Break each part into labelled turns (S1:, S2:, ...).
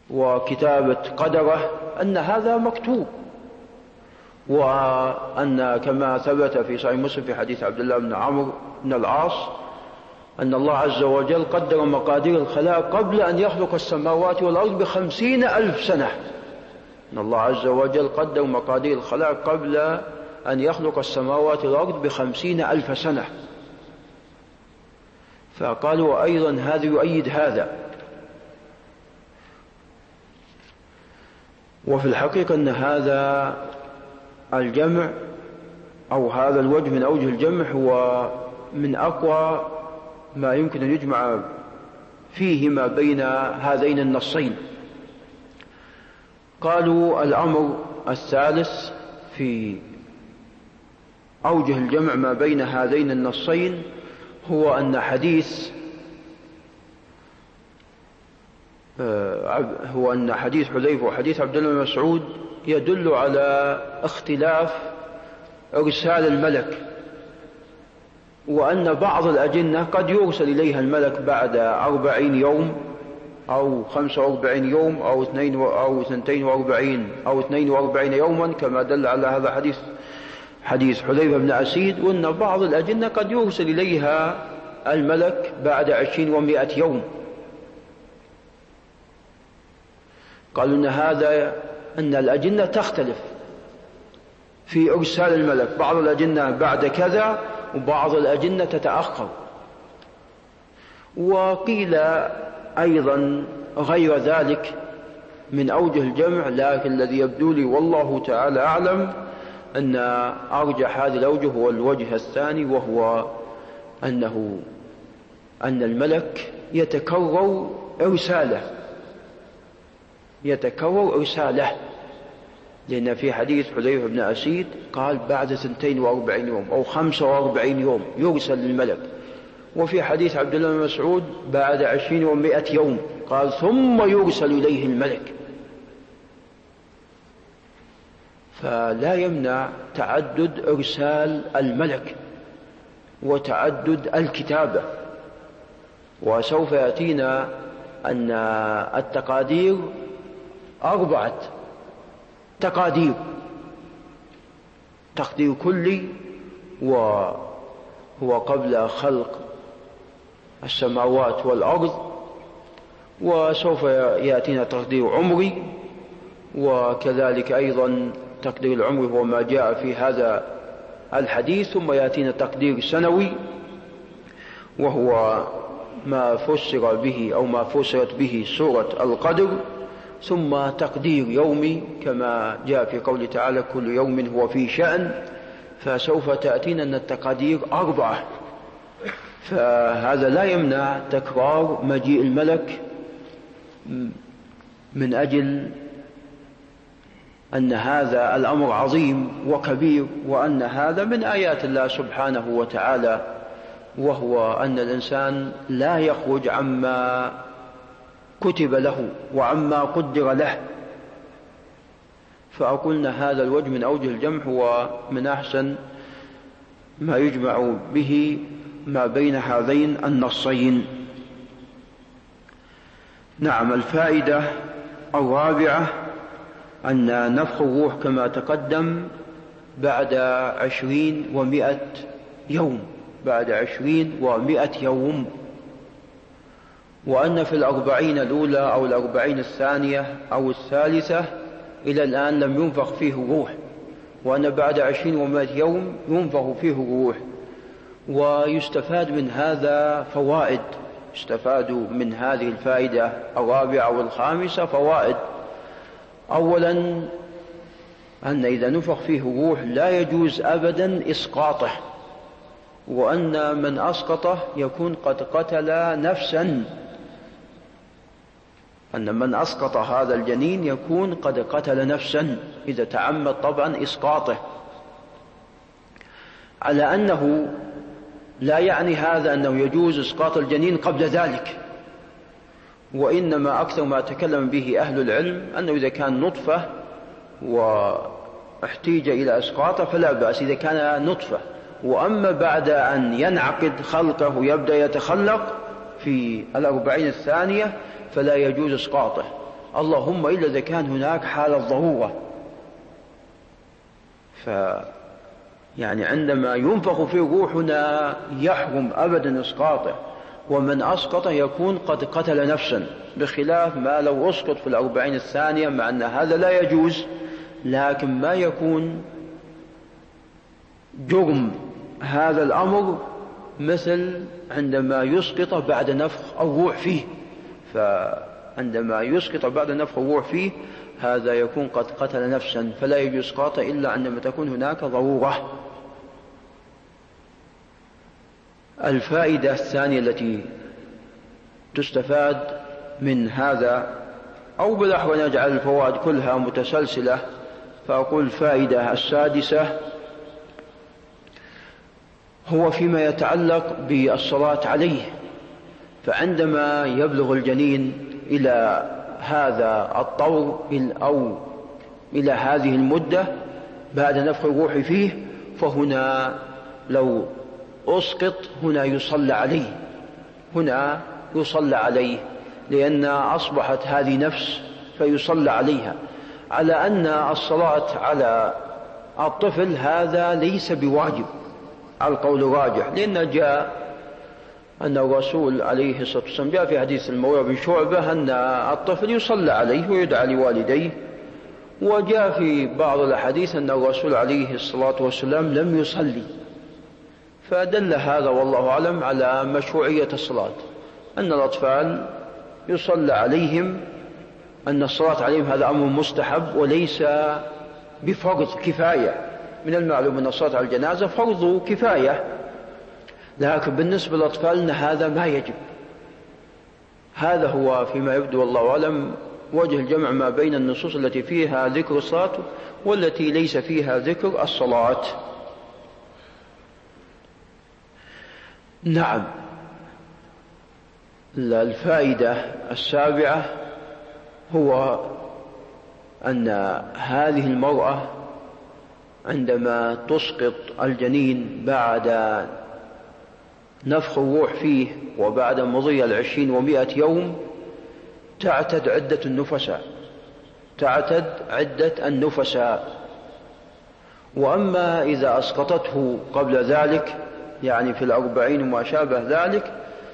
S1: وكتابة قدره أن هذا مكتوب، وأن كما ثبت في صحيح مسلم في حديث عبد الله بن عمرو بن العاص أن الله عز وجل قدر مقادير الخلائق قبل أن يخلق السماوات والأرض ب50,000 سنة. أن الله عز وجل قدر مقادير الخلائق قبل أن يخلق السماوات والأرض ب50,000 سنة. فقالوا أيضا هذا يؤيد هذا. وفي الحقيقة أن هذا الجمع أو هذا الوجه من أوجه الجمع هو من أقوى ما يمكن أن يجمع فيه ما بين هذين النصين. قالوا الأمر الثالث في أوجه الجمع ما بين هذين النصين هو أن حديث حذيفة وحديث عبد الله بن مسعود يدل على اختلاف إرسال الملك، وأن بعض الأجنة قد يرسل إليها الملك بعد 40 يوم أو 45 يوم أو 42 أو 42 يوما كما دل على هذا حديث حذيفة بن أسيد، وأن بعض الأجنة قد يرسل إليها الملك بعد 20 و100 يوم. قالوا أن الأجنة تختلف في إرسال الملك، بعض الأجنة بعد كذا وبعض الأجنة تتأخر. وقيل أيضا غير ذلك من أوجه الجمع، لكن الذي يبدو لي والله تعالى أعلم أن أرجح هذه الأوجه هو الوجه الثاني، وهو أن الملك يتكرر إرساله، لأن في حديث حذيفة بن أسيد قال بعد 42 يوم أو 45 يوم يرسل للملك، وفي حديث عبد الله بن مسعود بعد 20 و100 يوم قال ثم يرسل إليه الملك. فلا يمنع تعدد إرسال الملك وتعدد الكتابة. وسوف يأتينا أن التقادير 4 تقادير: تقدير كلي وهو قبل خلق السماوات والأرض، وسوف يأتينا تقدير عمري، وكذلك أيضا تقدير العمر هو ما جاء في هذا الحديث، ثم يأتينا تقدير سنوي وهو ما فسر به أو ما فسرت به سورة القدر، ثم تقدير يومي كما جاء في قوله تعالى كل يوم هو في شأن. فسوف تأتينا أن التقادير 4، فهذا لا يمنع تكرار مجيء الملك من أجل أن هذا الأمر عظيم وكبير، وأن هذا من آيات الله سبحانه وتعالى، وهو أن الإنسان لا يخرج عما كتب له وعما قدر له. فأقولنا هذا الوجه من أوجه الجمع هو من أحسن ما يجمع به ما بين هذين النصين. نعم. الفائدة الرابعة أن نفخ الروح كما تقدم بعد 20 و100 يوم، بعد 20 و100 يوم، وأن في 40 الأولى أو 40 الثانية أو الثالثة إلى الآن لم ينفخ فيه الروح، وأن بعد 20 و100 يوم ينفخ فيه الروح. ويستفاد من هذا فوائد، يستفاد من هذه الفائدة الرابعة والخامسة فوائد. أولا أن إذا نفخ فيه الروح لا يجوز أبدا إسقاطه، وأن من أسقطه يكون قد قتل نفسا، أن من أسقط هذا الجنين يكون قد قتل نفسا إذا تعمد طبعا إسقاطه، على أنه لا يعني هذا أنه يجوز إسقاط الجنين قبل ذلك، وإنما أكثر ما تكلم به أهل العلم أنه إذا كان نطفة واحتيج إلى إسقاطه فلا بأس إذا كان نطفة، وأما بعد أن ينعقد خلقه يبدأ يتخلق في 40 الثانية فلا يجوز إسقاطه، اللهم إلا إذا كان هناك حالة ضرورة. يعني عندما ينفخ في الروح هنا يحرم أبدا إسقاطه، ومن أسقط يكون قد قتل نفسا، بخلاف ما لو أسقط في 40 الثانية، مع أن هذا لا يجوز، لكن ما يكون جرم هذا الأمر مثل عندما يسقط بعد نفخ الروح فيه. فعندما يسقط بعد نفخ الروح فيه هذا يكون قد قتل نفسا، فلا يجوز إسقاطه إلا عندما تكون هناك ضرورة. الفائدة الثانية التي تستفاد من هذا، أو بالأحوال نجعل الفوائد كلها متسلسلة، فأقول الفائدة السادسة هو فيما يتعلق بالصلاة عليه. فعندما يبلغ الجنين إلى هذا الطور أو إلى هذه المدة بعد نفخ الروح فيه، فهنا لو أسقط هنا يصلى عليه، هنا يصلى عليه، لأن أصبحت هذه نفس فيصلى عليها. على أن الصلاة على الطفل هذا ليس بواجب على القول الراجح، لأن جاء أن الرسول عليه الصلاة والسلام جاء في حديث المغيرة بن شعبة أن الطفل يصلى عليه ويدعى لوالديه، وجاء في بعض الأحاديث أن الرسول عليه الصلاة والسلام لم يصلي، فدل هذا والله أعلم على مشروعية الصلاة، أن الأطفال يصلى عليهم، أن الصلاة عليهم هذا أمر مستحب وليس بفرض كفاية. من المعلوم أن الصلاة على الجنازة فرض كفاية، لكن بالنسبة للأطفال هذا ما يجب. هذا هو فيما يبدو والله أعلم وجه الجمع ما بين النصوص التي فيها ذكر الصلاة والتي ليس فيها ذكر الصلاة. نعم. الفائدة السابعة هو أن هذه المرأة عندما تسقط الجنين بعد نفخ الروح فيه وبعد مضي 20 و100 يوم تعتد عدة النفساء، تعتد عدة النفساء. وأما إذا أسقطته قبل ذلك، يعني في 40 وما شابه ذلك،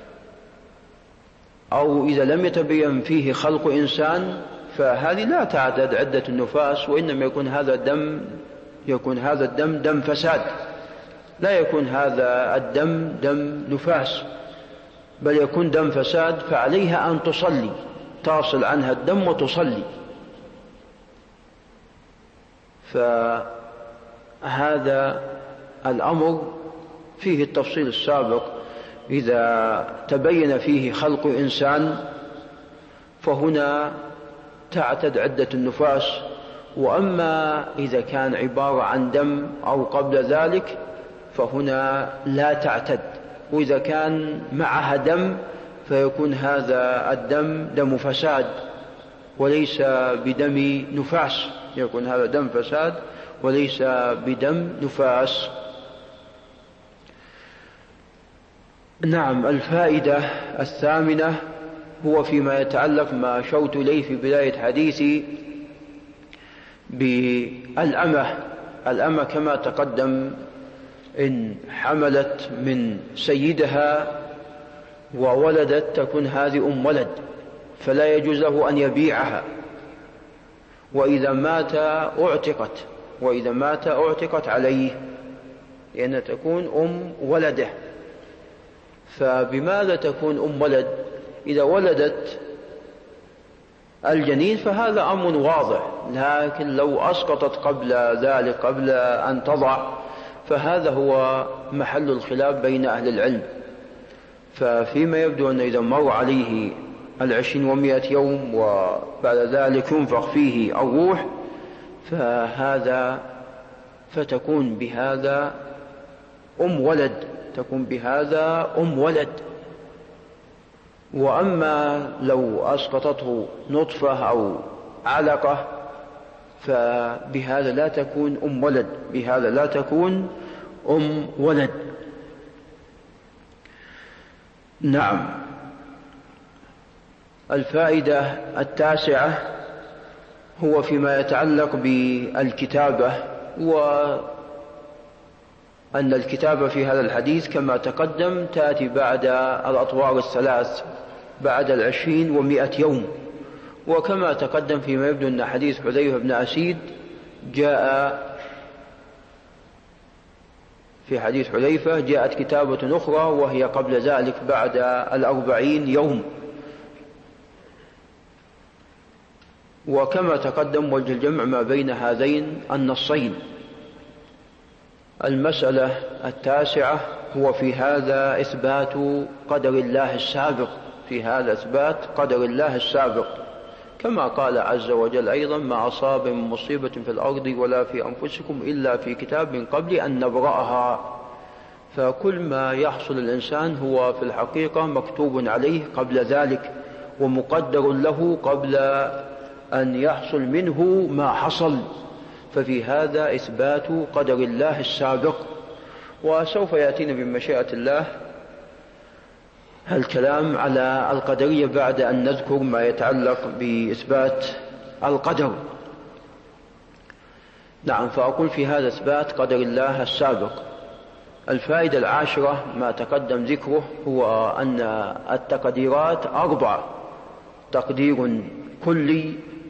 S1: أو إذا لم يتبين فيه خلق إنسان، فهذه لا تعتد عدة النفاس، وإنما يكون هذا الدم دم فساد، لا يكون هذا الدم دم نفاس، بل يكون دم فساد، فعليها أن تصلي، تصل عنها الدم وتصلي. فهذا الأمر فيه التفصيل السابق، إذا تبين فيه خلق إنسان فهنا تعتد عدة النفاس. وأما إذا كان عبارة عن دم أو قبل ذلك فهنا لا تعتد، وإذا كان معها دم فيكون هذا الدم دم فساد وليس بدم نفاس، يكون هذا دم فساد وليس بدم نفاس. نعم. الفائدة الثامنة هو فيما يتعلق ما أشرت إليه في بداية حديثي بالأمة. الأمة كما تقدم إن حملت من سيدها وولدت تكون هذه أم ولد، فلا يجوز له أن يبيعها، وإذا مات أعتقت، وإذا مات أعتقت عليه، لأنها تكون أم ولده. فبماذا تكون أم ولد؟ إذا ولدت الجنين فهذا أمر واضح، لكن لو أسقطت قبل ذلك قبل أن تضع فهذا هو محل الخلاف بين أهل العلم. ففيما يبدو أن إذا مر عليه 20 و100 يوم وبعد ذلك ينفخ فيه الروح فتكون بهذا أم ولد، تكون بهذا أم ولد. وأما لو أسقطته نطفة أو علقة فبهذا لا تكون أم ولد، بهذا لا تكون أم ولد. نعم. الفائدة التاسعة هو فيما يتعلق بالكتابة، وأن الكتابة في هذا الحديث كما تقدم تأتي بعد الأطوار الثلاث، بعد 20 و100 يوم. وكما تقدم فيما يبدو أن حديث حذيفة بن أسيد جاء في حديث حذيفة جاءت كتابة أخرى وهي قبل ذلك بعد 40 يوم. وكما تقدم وجه الجمع ما بين هذين النصين. المسألة التاسعة هو في هذا إثبات قدر الله السابق، في هذا إثبات قدر الله السابق، كما قال عز وجل أيضا: ما أصاب من مصيبة في الأرض ولا في أنفسكم إلا في كتاب من قبل أن نبرأها. فكل ما يحصل الإنسان هو في الحقيقة مكتوب عليه قبل ذلك، ومقدر له قبل أن يحصل منه ما حصل. ففي هذا إثبات قدر الله السابق. وسوف يأتينا بمشيئة الله الكلام على القدرية بعد أن نذكر ما يتعلق بإثبات القدر. نعم، فأقول في هذا إثبات قدر الله السابق. الفائدة العاشرة ما تقدم ذكره هو أن التقديرات 4: تقدير كلي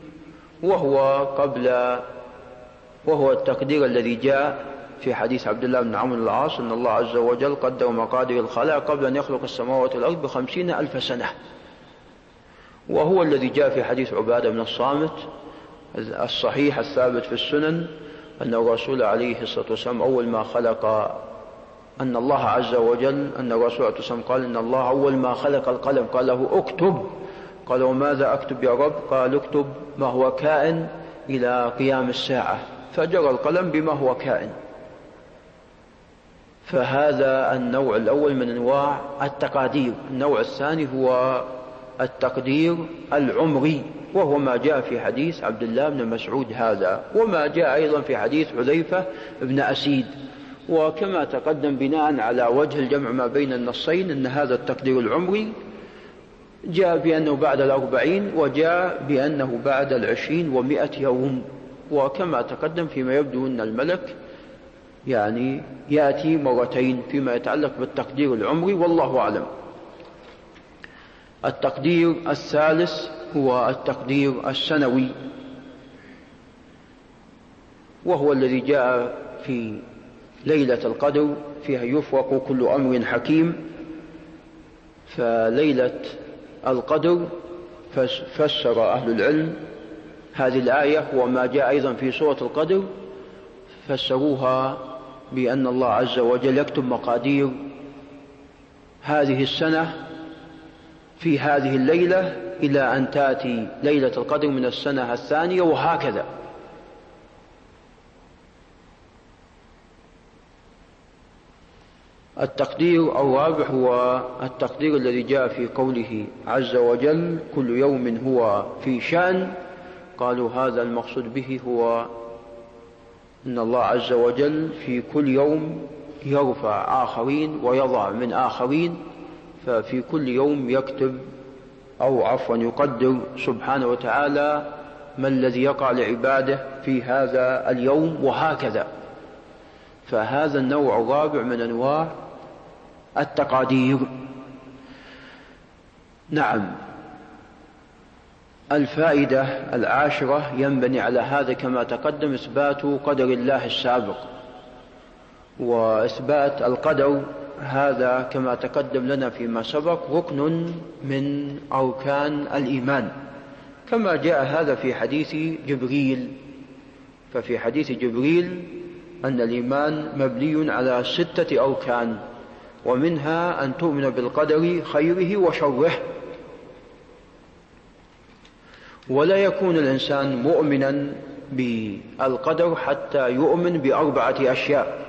S1: وهو التقدير الذي جاء في حديث عبد الله بن عمرو بن العاص أن الله عز وجل قدر مقادير الخلائق قبل أن يخلق السماوات والأرض ب50,000 سنة، وهو الذي جاء في حديث عبادة بن الصامت الصحيح الثابت في السنن أن الرسول عليه الصلاة والسلام أول ما خلق أن الله عز وجل أن الرسول عليه الصلاة والسلام قال إن الله أول ما خلق القلم قال له اكتب. قال: وماذا أكتب يا رب؟ قال: اكتب ما هو كائن إلى قيام الساعة. فجرى القلم بما هو كائن. فهذا النوع الأول من أنواع التقادير. النوع الثاني هو التقدير العمري، وهو ما جاء في حديث عبد الله بن مسعود هذا، وما جاء أيضا في حديث حذيفة بن أسيد. وكما تقدم بناء على وجه الجمع ما بين النصين أن هذا التقدير العمري جاء بأنه بعد 40 وجاء بأنه بعد 20 و100 يوم. وكما تقدم فيما يبدو أن الملك يعني يأتي مرتين فيما يتعلق بالتقدير العمري، والله أعلم. التقدير الثالث هو التقدير السنوي، وهو الذي جاء في ليلة القدر فيها يفرق كل أمر حكيم. فليلة القدر فسر أهل العلم هذه الآية وما جاء أيضا في سورة القدر، فسروها بأن الله عز وجل يكتب مقادير هذه السنة في هذه الليلة إلى أن تأتي ليلة القدر من السنة الثانية، وهكذا. التقدير الرابع هو التقدير الذي جاء في قوله عز وجل: كل يوم هو في شأن. قالوا هذا المقصود به هو أن الله عز وجل في كل يوم يرفع آخرين ويضع من آخرين، ففي كل يوم يكتب أو عفوا يقدر سبحانه وتعالى ما الذي يقع لعباده في هذا اليوم، وهكذا. فهذا النوع الرابع من أنواع التقادير. نعم. الفائدة العاشرة ينبني على هذا كما تقدم إثبات قدر الله السابق. وإثبات القدر هذا كما تقدم لنا فيما سبق ركن من أركان الإيمان، كما جاء هذا في حديث جبريل. ففي حديث جبريل أن الإيمان مبني على 6 أركان، ومنها أن تؤمن بالقدر خيره وشره. ولا يكون الإنسان مؤمنا بالقدر حتى يؤمن ب4 أشياء،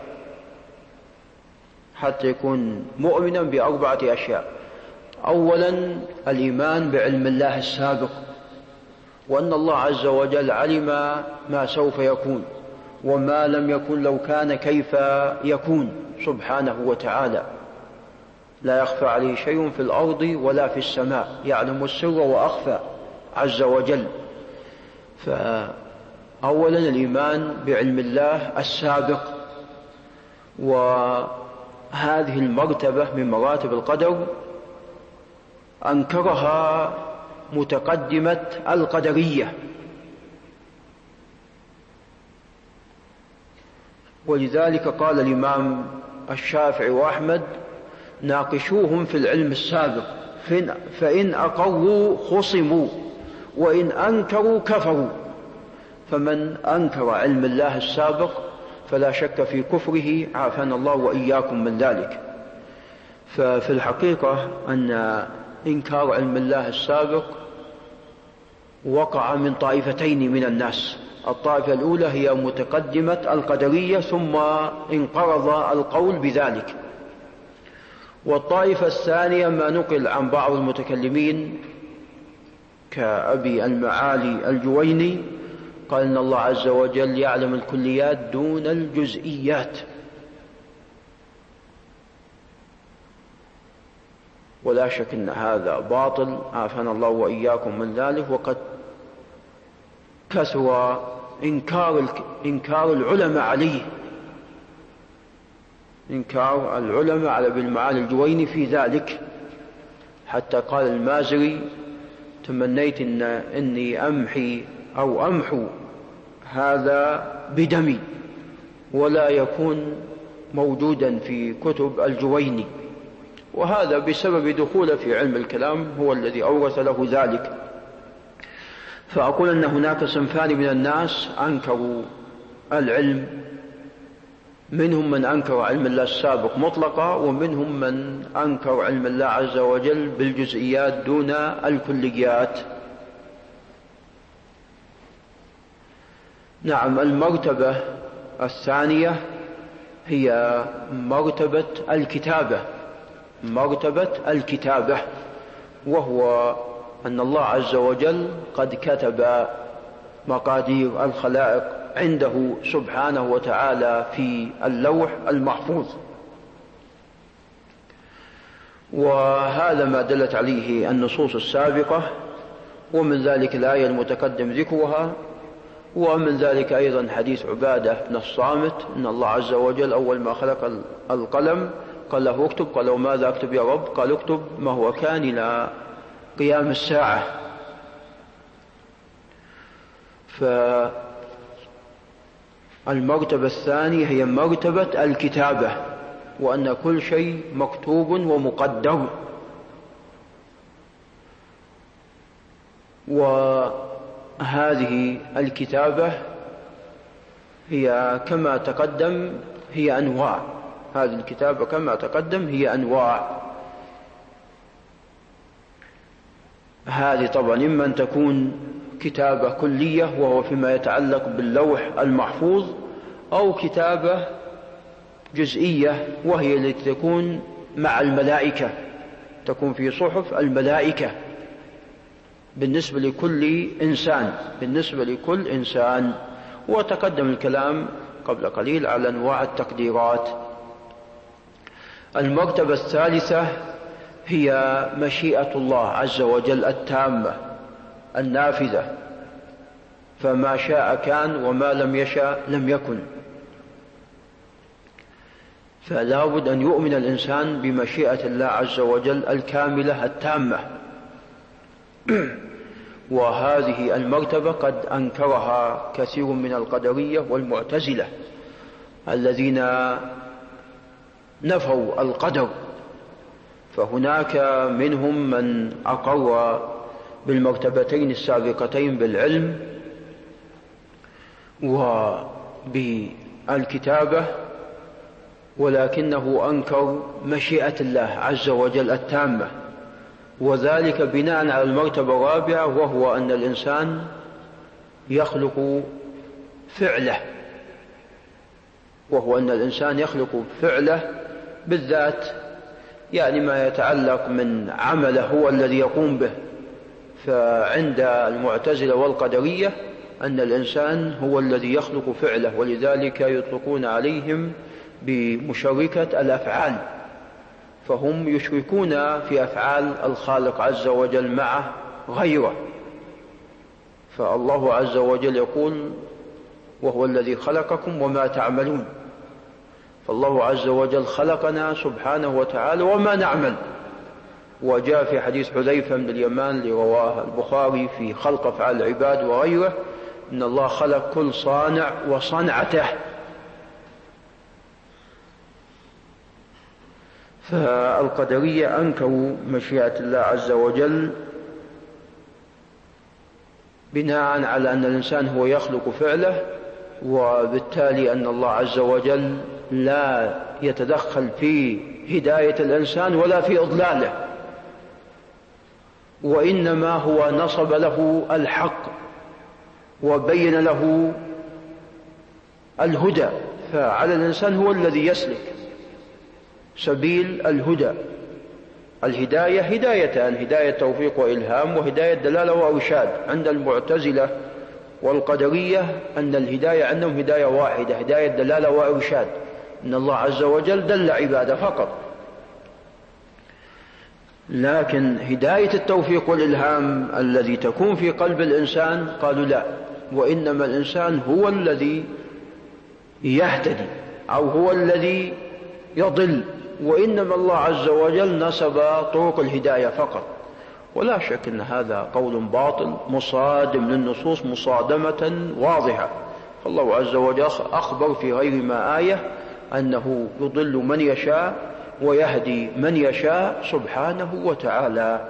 S1: حتى يكون مؤمنا ب4 أشياء. أولا الإيمان بعلم الله السابق، وأن الله عز وجل علم ما سوف يكون، وما لم يكن لو كان كيف يكون سبحانه وتعالى. لا يخفى عليه شيء في الأرض ولا في السماء، يعلم السر وأخفى عز وجل. فأولا الإيمان بعلم الله السابق، وهذه المرتبة من مراتب القدر أنكرها متقدمة القدرية، ولذلك قال الإمام الشافعي وأحمد: ناقشوهم في العلم السابق فإن أقروا خصموا وإن أنكروا كفروا. فمن أنكر علم الله السابق فلا شك في كفره، عافانا الله وإياكم من ذلك. ففي الحقيقة أن إنكار علم الله السابق وقع من طائفتين من الناس. الطائفة الأولى هي متقدمة القدرية ثم انقرض القول بذلك، والطائفة الثانية ما نقل عن بعض المتكلمين كأبي المعالي الجويني قال إن الله عز وجل يعلم الكليات دون الجزئيات، ولا شك أن هذا باطل، عافانا الله وإياكم من ذلك. وقد كثر إنكار العلماء عليه، إنكار العلماء على ابن المعالي الجويني في ذلك، حتى قال المازري: تمنيت إني أمحي أو أمحو هذا بدمي ولا يكون موجودا في كتب الجويني. وهذا بسبب دخوله في علم الكلام هو الذي أورث له ذلك. فأقول أن هناك صنفان من الناس أنكروا العلم، منهم من أنكر علم الله السابق مطلقا، ومنهم من أنكر علم الله عز وجل بالجزئيات دون الكليات. نعم، المرتبة الثانية هي مرتبة الكتابة، مرتبة الكتابة، وهو أن الله عز وجل قد كتب مقادير الخلائق عنده سبحانه وتعالى في اللوح المحفوظ، وهذا ما دلت عليه النصوص السابقة، ومن ذلك الآية المتقدم ذكرها، ومن ذلك أيضا حديث عبادة بن الصامت إن الله عز وجل أول ما خلق القلم قال له اكتب، قال له ماذا أكتب يا رب؟ قال اكتب ما هو كان إلى قيام الساعة. فالمرتبة الثانية هي مرتبة الكتابة، وأن كل شيء مكتوب ومقدر. وهذه الكتابة هي كما تقدم هي أنواع، هذه الكتابة كما تقدم هي أنواع. هذه طبعا إما أن تكون كتابة كلية وهو فيما يتعلق باللوح المحفوظ، أو كتابة جزئية وهي التي تكون مع الملائكة، تكون في صحف الملائكة بالنسبة لكل إنسان. وتقدم الكلام قبل قليل على أنواع التقديرات. المرتبة الثالثة هي مشيئة الله عز وجل التامة النافذة، فما شاء كان وما لم يشاء لم يكن. فلا بد أن يؤمن الإنسان بمشيئة الله عز وجل الكاملة التامة. وهذه المرتبة قد أنكرها كثير من القدرية والمعتزلة الذين نفوا القدر. فهناك منهم من أقر بالمرتبتين السابقتين بالعلم وبالكتابة، ولكنه أنكر مشيئة الله عز وجل التامة، وذلك بناء على المرتبة الرابعة، وهو أن الإنسان يخلق فعله، بالذات يعني ما يتعلق من عمله هو الذي يقوم به. فعند المعتزلة والقدرية أن الإنسان هو الذي يخلق فعله، ولذلك يطلقون عليهم بمشركة الأفعال. فهم يشركون في أفعال الخالق عز وجل مع غيره. فالله عز وجل يقول: وهو الذي خلقكم وما تعملون. فالله عز وجل خلقنا سبحانه وتعالى وما نعمل. وجاء في حديث حذيفة بن اليمان اللي رواه البخاري في خلق أفعال العباد وغيره: إن الله خلق كل صانع وصنعته. فالقدرية أنكروا مشيئة الله عز وجل بناء على أن الإنسان هو يخلق فعله، وبالتالي أن الله عز وجل لا يتدخل في هداية الإنسان ولا في إضلاله، وإنما هو نصب له الحق وبين له الهدى. فعلى الإنسان هو الذي يسلك سبيل الهدى. الهداية هدايتان: هداية توفيق وإلهام، وهداية دلالة وإرشاد. عند المعتزلة والقدرية أن الهداية عندهم هداية واحدة، هداية دلالة وإرشاد، إن الله عز وجل دل عباده فقط. لكن هداية التوفيق والإلهام الذي تكون في قلب الإنسان قالوا لا، وإنما الإنسان هو الذي يهتدي أو هو الذي يضل، وإنما الله عز وجل نسب طرق الهداية فقط. ولا شك أن هذا قول باطل مصادم للنصوص مصادمة واضحة. فالله عز وجل أخبر في غير ما آية أنه يضل من يشاء ويهدي من يشاء سبحانه وتعالى.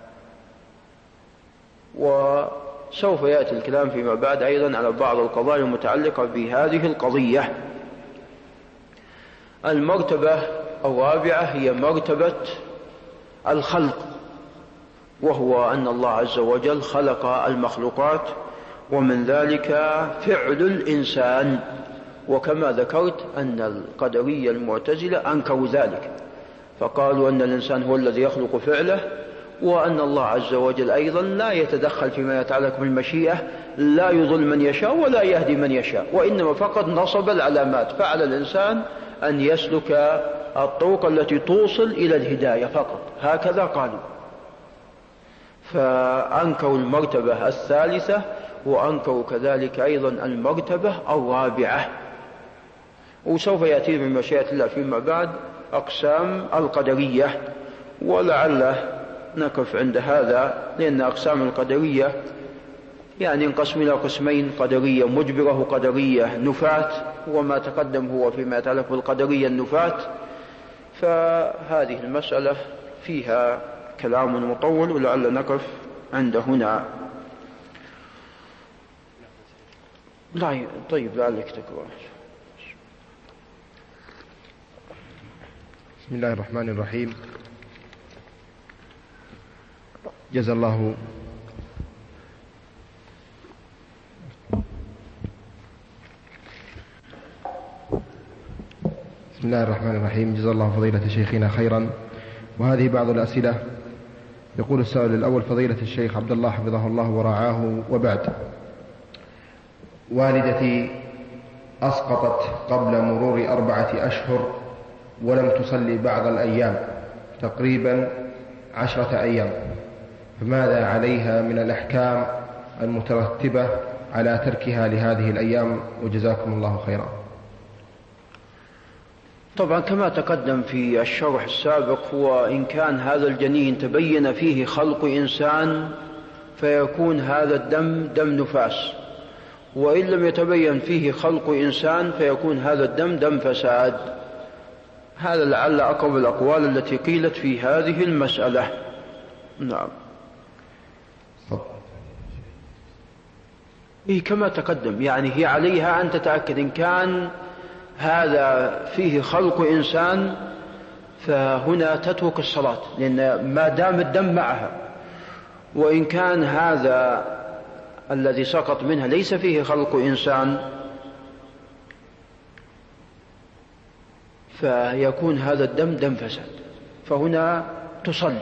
S1: وسوف يأتي الكلام فيما بعد أيضا على بعض القضايا المتعلقة بهذه القضية. المرتبة الرابعة هي مرتبة الخلق، وهو أن الله عز وجل خلق المخلوقات، ومن ذلك فعل الإنسان. وكما ذكرت أن القدرية المعتزلة أنكروا ذلك، فقالوا أن الإنسان هو الذي يخلق فعله، وأن الله عز وجل أيضا لا يتدخل فيما يتعلق بالمشيئة، لا يضل من يشاء ولا يهدي من يشاء، وإنما فقط نصب العلامات. فعلى الإنسان أن يسلك الطرق التي توصل إلى الهداية فقط، هكذا قالوا. فأنكروا المرتبة الثالثة، وأنكروا كذلك أيضا المرتبة الرابعة. وسوف يأتي من مشيئة الله فيما بعد أقسام القدرية، ولعل نقف عند هذا، لأن أقسام القدرية يعني انقسم إلى قسمين: قدرية مجبرة وقدرية نفاة، وما تقدم هو فيما يتعلق بالقدرية النفاة. فهذه المسألة فيها كلام مطول، ولعل نقف عند هنا. لا طيب، لعلك تقرأ.
S2: بسم الله الرحمن الرحيم. جزا الله بسم الله الرحمن الرحيم. جزا الله فضيلة شيخنا خيرا. وهذه بعض الأسئلة. يقول السائل الأول: فضيلة الشيخ عبد الله حفظه الله ورعاه، وبعد، والدتي أسقطت قبل مرور 4 أشهر ولم تصلي بعض الأيام، تقريبا 10 أيام، فماذا عليها من الأحكام المترتبة على تركها لهذه الأيام؟ وجزاكم الله خيرا.
S1: طبعا كما تقدم في الشرح السابق، هو إن كان هذا الجنين تبين فيه خلق إنسان فيكون هذا الدم دم نفاس، وإن لم يتبين فيه خلق إنسان فيكون هذا الدم دم فساد. هذا لعل أقرب الأقوال التي قيلت في هذه المسألة. نعم. كما تقدم، يعني هي عليها أن تتأكد إن كان هذا فيه خلق إنسان فهنا تترك الصلاة، لأن ما دام الدم معها. وإن كان هذا الذي سقط منها ليس فيه خلق إنسان فيكون هذا الدم دم فساد، فهنا تصلي.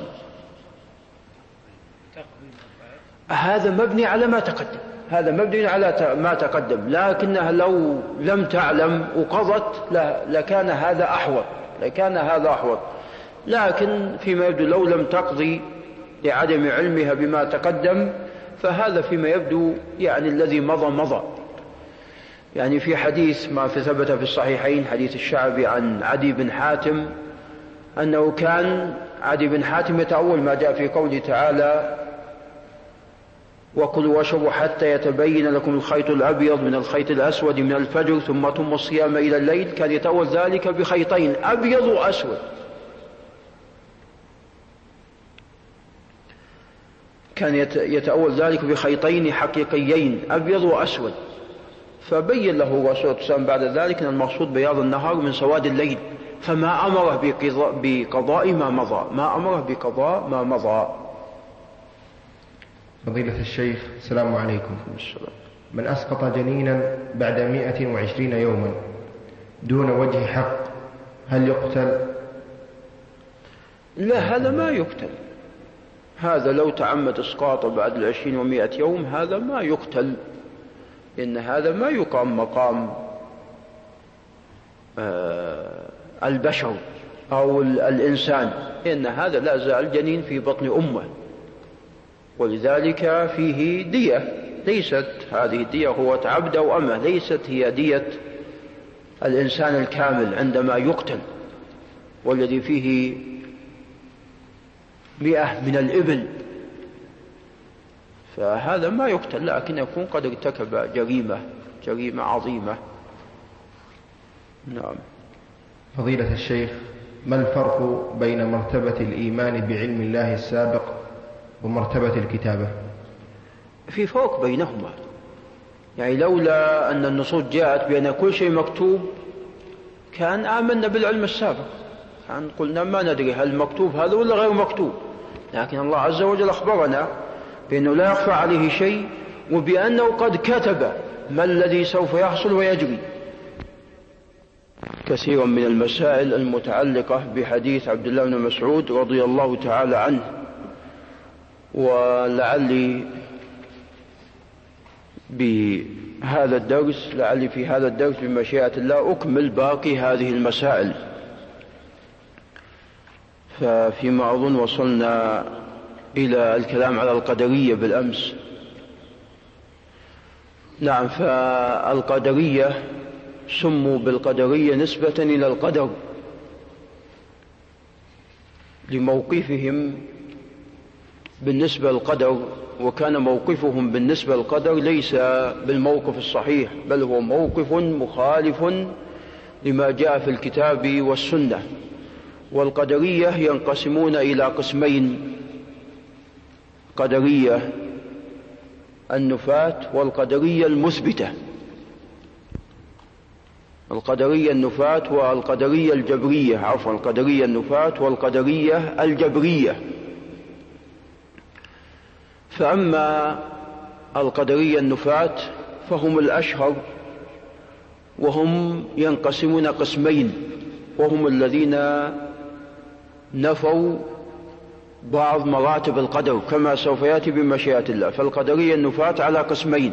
S1: هذا مبني على ما تقدم، هذا مبني على ما تقدم، لكنها لو لم تعلم وقضت لكان هذا أحوط، لكن فيما يبدو لو لم تقضي لعدم علمها بما تقدم فهذا فيما يبدو يعني الذي مضى. يعني في حديث ما ثبت في الصحيحين حديث الشعبي عن عدي بن حاتم أنه كان عدي بن حاتم يتأول ما جاء في قوله تعالى وكلوا واشربوا حتى يتبين لكم الخيط الأبيض من الخيط الأسود من الفجر ثم أتموا الصيام إلى الليل. كان يتأول ذلك بخيطين أبيض وأسود، كان يتأول ذلك بخيطين حقيقيين أبيض وأسود. فبين له الرسول صلى الله عليه وسلم بعد ذلك أن المقصود بياض النهار من سواد الليل، فما أمره بقضاء ما مضى.
S2: فضيلة الشيخ السلام عليكم. من أسقط جنينا بعد 120 يوما دون وجه حق هل يقتل؟
S1: لا، هذا ما يقتل. هذا لو تعمد إسقاطه بعد 20 و100 يوم هذا ما يقتل، إن هذا ما يقام مقام البشر أو الإنسان، إن هذا لا زال جنين في بطن أمه، ولذلك فيه دية. ليست هذه الدية هو عبد أو أمة، ليست هي دية الإنسان الكامل عندما يقتل، والذي فيه 100 من الإبل، فهذا ما يقتل، لكن يكون قد ارتكب جريمة عظيمة. نعم.
S2: فضيلة الشيخ، ما الفرق بين مرتبة الإيمان بعلم الله السابق ومرتبة الكتابة؟
S1: في فرق بينهما، يعني لولا أن النصوص جاءت بأن كل شيء مكتوب كان آمنا بالعلم السابق، كان قلنا ما ندري هل مكتوب هذا ولا غير مكتوب، لكن الله عز وجل أخبرنا بأنه لا يخفى عليه شيء، وبأنه قد كتب ما الذي سوف يحصل ويجري. كثيرا من المسائل المتعلقة بحديث عبد الله بن مسعود رضي الله تعالى عنه، ولعلي في هذا الدرس بمشيئة الله أكمل باقي هذه المسائل. ففيما أظن وصلنا إلى الكلام على القدرية بالأمس. نعم، فالقدرية سموا بالقدرية نسبة إلى القدر لموقفهم بالنسبة للقدر، وكان موقفهم بالنسبة للقدر ليس بالموقف الصحيح، بل هو موقف مخالف لما جاء في الكتاب والسنة. والقدرية ينقسمون إلى قسمين: قدرية النفاة والقدرية المثبتة. القدرية النفاة والقدرية الجبرية، القدرية النفاة والقدرية الجبرية. فأما القدرية النفاة فهم الأشهر، وهم ينقسمون قسمين، وهم الذين نفوا بعض مراتب القدر كما سوف يأتي بمشيئة الله. فالقدرية النفاة على قسمين: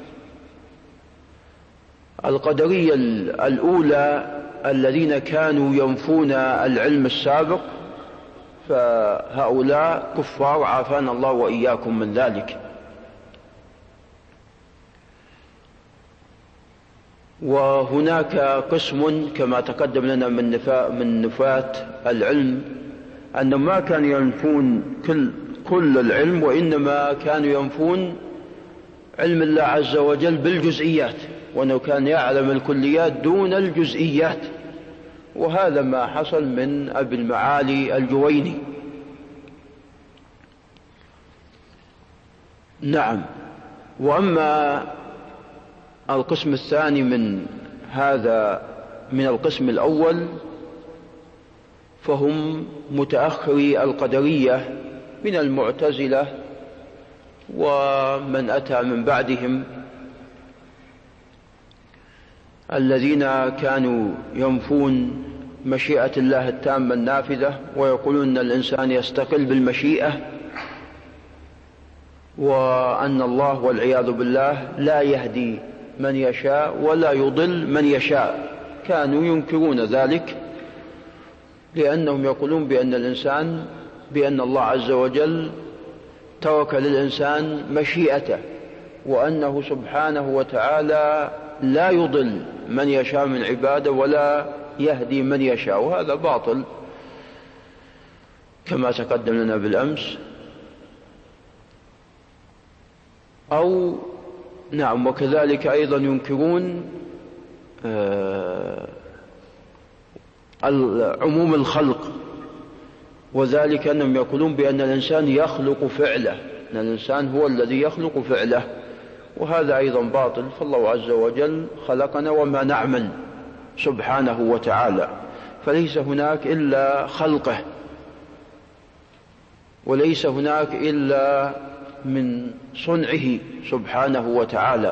S1: القدرية الأولى الذين كانوا ينفون العلم السابق، فهؤلاء كفار عافانا الله وإياكم من ذلك. وهناك قسم كما تقدم لنا من نفاة العلم أنهم ما كانوا ينفون كل العلم، وإنما كانوا ينفون علم الله عز وجل بالجزئيات، وأنه كان يعلم الكليات دون الجزئيات، وهذا ما حصل من أبي المعالي الجويني. نعم. وأما القسم الثاني من القسم الأول فهم متأخري القدرية من المعتزلة ومن أتى من بعدهم، الذين كانوا ينفون مشيئة الله التامة النافذة، ويقولون أن الإنسان يستقل بالمشيئة، وأن الله والعياذ بالله لا يهدي من يشاء ولا يضل من يشاء. كانوا ينكرون ذلك لأنهم يقولون بأن الله عز وجل ترك للإنسان مشيئته، وأنه سبحانه وتعالى لا يضل من يشاء من عباده ولا يهدي من يشاء، وهذا باطل كما تقدم لنا بالأمس. وكذلك أيضا ينكرون عموم الخلق، وذلك أنهم يقولون بأن الإنسان يخلق فعله، أن الإنسان هو الذي يخلق فعله، وهذا أيضا باطل. فالله عز وجل خلقنا وما نعمل سبحانه وتعالى، فليس هناك إلا خلقه، وليس هناك إلا من صنعه سبحانه وتعالى.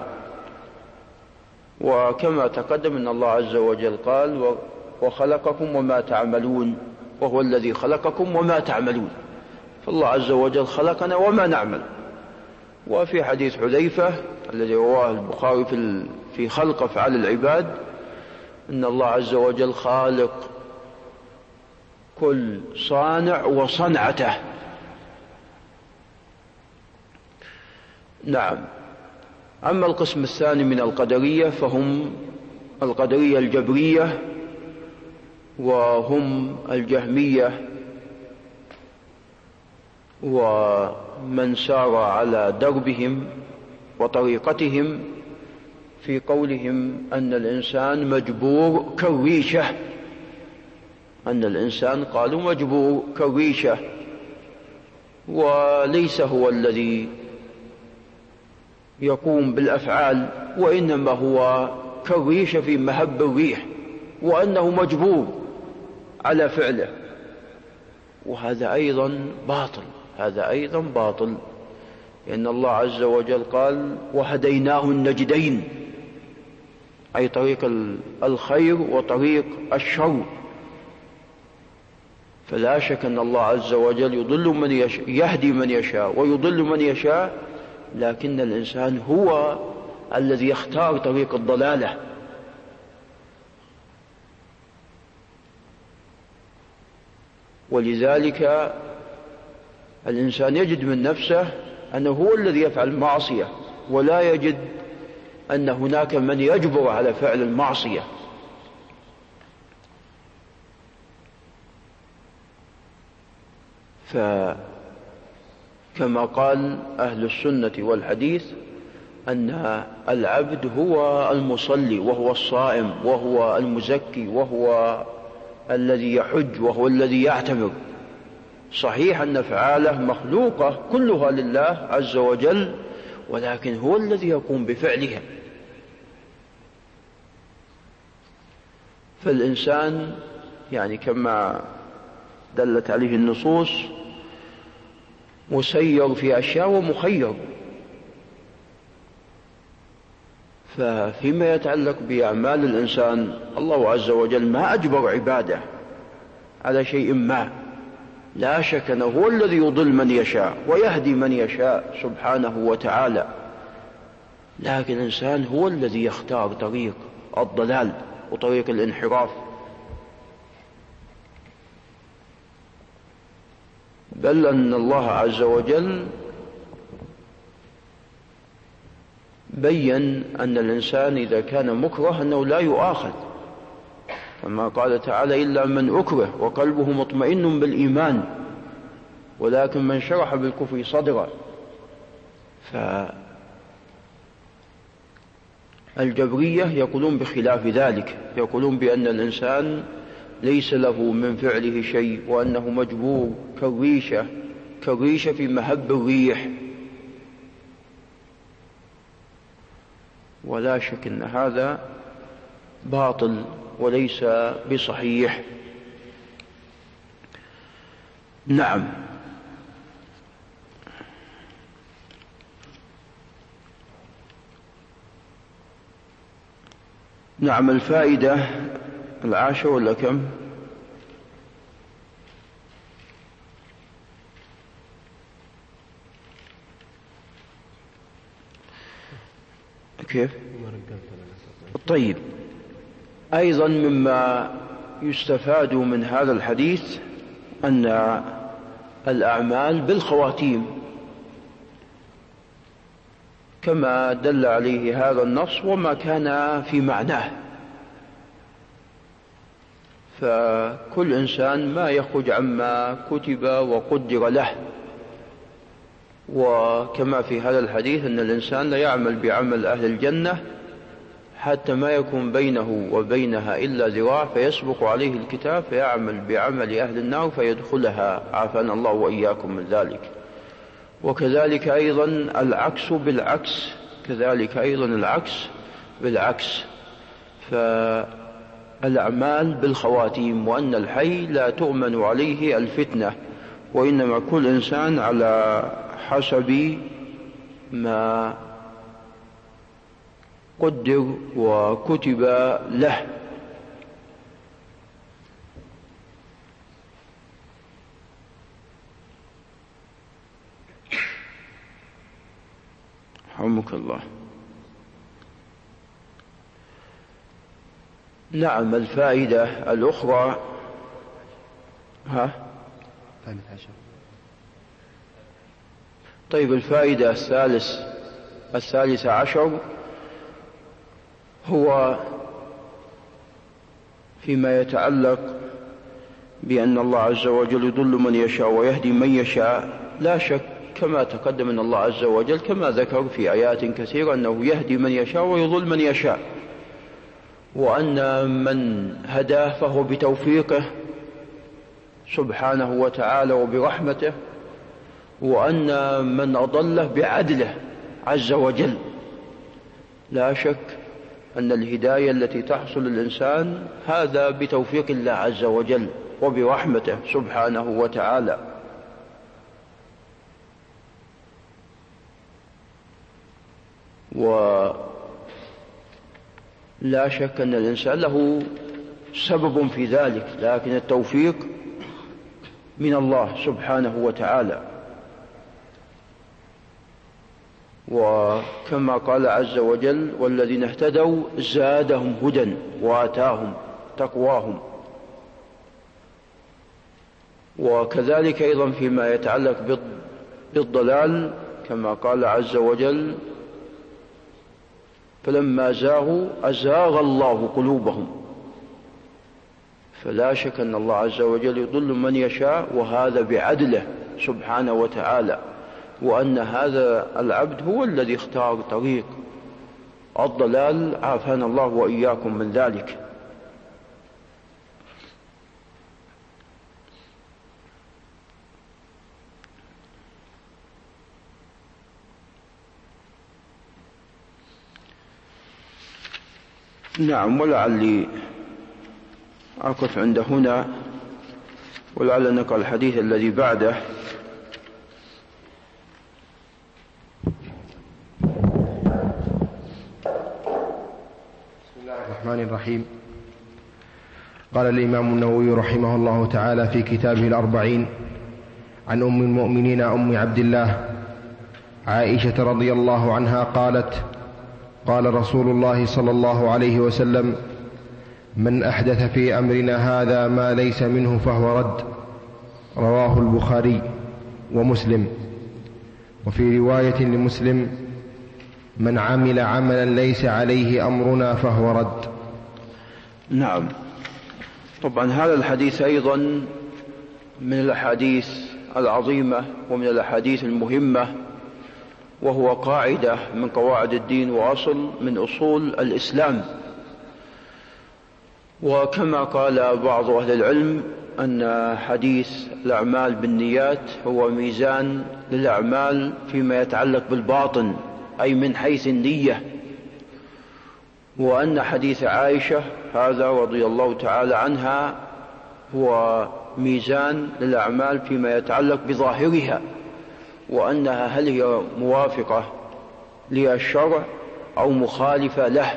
S1: وكما تقدم أن الله عز وجل قال وخلقكم وما تعملون، وهو الذي خلقكم وما تعملون، فالله عز وجل خلقنا وما نعمل. وفي حديث حذيفة الذي رواه البخاري في خلق أفعال العباد أن الله عز وجل خالق كل صانع وصنعته. نعم. أما القسم الثاني من القدرية فهم القدرية الجبرية، وهم الجهمية ومن سار على دربهم وطريقتهم في قولهم أن الإنسان مجبور كالريشة، أن الإنسان قالوا مجبور كالريشة، وليس هو الذي يقوم بالأفعال، وإنما هو كالريشة في مهب الريح، وأنه مجبور على فعله. وهذا أيضا باطل، هذا أيضا باطل، لأن الله عز وجل قال وهديناه النجدين، أي طريق الخير وطريق الشر. فلا شك أن الله عز وجل يهدي من يشاء ويضل من يشاء، لكن الإنسان هو الذي يختار طريق الضلالة. ولذلك الإنسان يجد من نفسه أنه هو الذي يفعل المعصية، ولا يجد أن هناك من يجبر على فعل المعصية. فكما قال أهل السنة والحديث أن العبد هو المصلي، وهو الصائم، وهو المزكي، وهو الذي يحج، وهو الذي يعتمر. صحيح أن أفعاله مخلوقة كلها لله عز وجل، ولكن هو الذي يقوم بفعلها. فالإنسان يعني كما دلت عليه النصوص مسير في أشياء ومخير. ففيما يتعلق بأعمال الإنسان الله عز وجل ما أجبر عباده على شيء ما، لا شك أنه هو الذي يضل من يشاء ويهدي من يشاء سبحانه وتعالى، لكن الإنسان هو الذي يختار طريق الضلال وطريق الانحراف. بل أن الله عز وجل بين أن الإنسان إذا كان مكره أنه لا يؤاخذ، كما قال تعالى إلا من أكره وقلبه مطمئن بالإيمان ولكن من شرح بالكفر صدرا. فالجبرية يقولون بخلاف ذلك، يقولون بأن الإنسان ليس له من فعله شيء، وأنه مجبور كالريشة في مهب الريح. ولا شك أن هذا باطل وليس بصحيح. نعم. نعم. الفائدة 10 ولا كم؟ كيف؟ طيب. أيضا مما يستفاد من هذا الحديث أن الأعمال بالخواتيم كما دل عليه هذا النص وما كان في معناه، فكل إنسان ما يخرج عما كتب وقدر له. وكما في هذا الحديث أن الإنسان لا يعمل بعمل أهل الجنة حتى ما يكون بينه وبينها إلا ذراع فيسبق عليه الكتاب فيعمل بعمل أهل النار فيدخلها، عافانا الله وإياكم من ذلك. وكذلك أيضا العكس بالعكس، كذلك أيضا العكس بالعكس، فالأعمال بالخواتيم، وأن الحي لا تؤمن عليه الفتنة، وإنما كل إنسان على حسب ما قدر وكتب له. رحمك الله. نعم، الفائدة الأخرى طيب، الفائدة الثالثة عشر هو فيما يتعلق بأن الله عز وجل يضل من يشاء ويهدي من يشاء. لا شك كما تقدم أن الله عز وجل كما ذكر في آيات كثيرة أنه يهدي من يشاء ويضل من يشاء، وأن من هداه فهو بتوفيقه سبحانه وتعالى وبرحمته، وأن من أضله بعدله عز وجل. لا شك أن الهداية التي تحصل للإنسان هذا بتوفيق الله عز وجل وبرحمته سبحانه وتعالى. ولا شك أن الإنسان له سبب في ذلك، لكن التوفيق من الله سبحانه وتعالى. وكما قال عز وجل: والذين اهتدوا زادهم هدى وآتاهم تقواهم. وكذلك أيضا فيما يتعلق بالضلال كما قال عز وجل: فلما زاغوا أزاغ الله قلوبهم. فلا شك أن الله عز وجل يضل من يشاء، وهذا بعدله سبحانه وتعالى، وأن هذا العبد هو الذي اختار طريق الضلال، عافانا الله وإياكم من ذلك. نعم، ولعلي أقف عند هنا، ولعل نقرأ الحديث الذي بعده.
S2: بسم الله الرحمن الرحيم. قال الإمام النووي رحمه الله تعالى في كتابه الأربعين عن أم المؤمنين أم عبد الله عائشة رضي الله عنها قالت: قال رسول الله صلى الله عليه وسلم: من أحدث في أمرنا هذا ما ليس منه فهو رد. رواه البخاري ومسلم. وفي رواية لمسلم: من عمل عملا ليس عليه أمرنا فهو رد.
S1: نعم، طبعا هذا الحديث أيضا من الأحاديث العظيمة ومن الأحاديث المهمة، وهو قاعدة من قواعد الدين وأصل من أصول الإسلام. وكما قال بعض أهل العلم أن حديث الأعمال بالنيات هو ميزان للأعمال فيما يتعلق بالباطن، أي من حيث النية، وأن حديث عائشة هذا رضي الله تعالى عنها هو ميزان للأعمال فيما يتعلق بظاهرها، وأنها هل هي موافقة للشرع أو مخالفة له،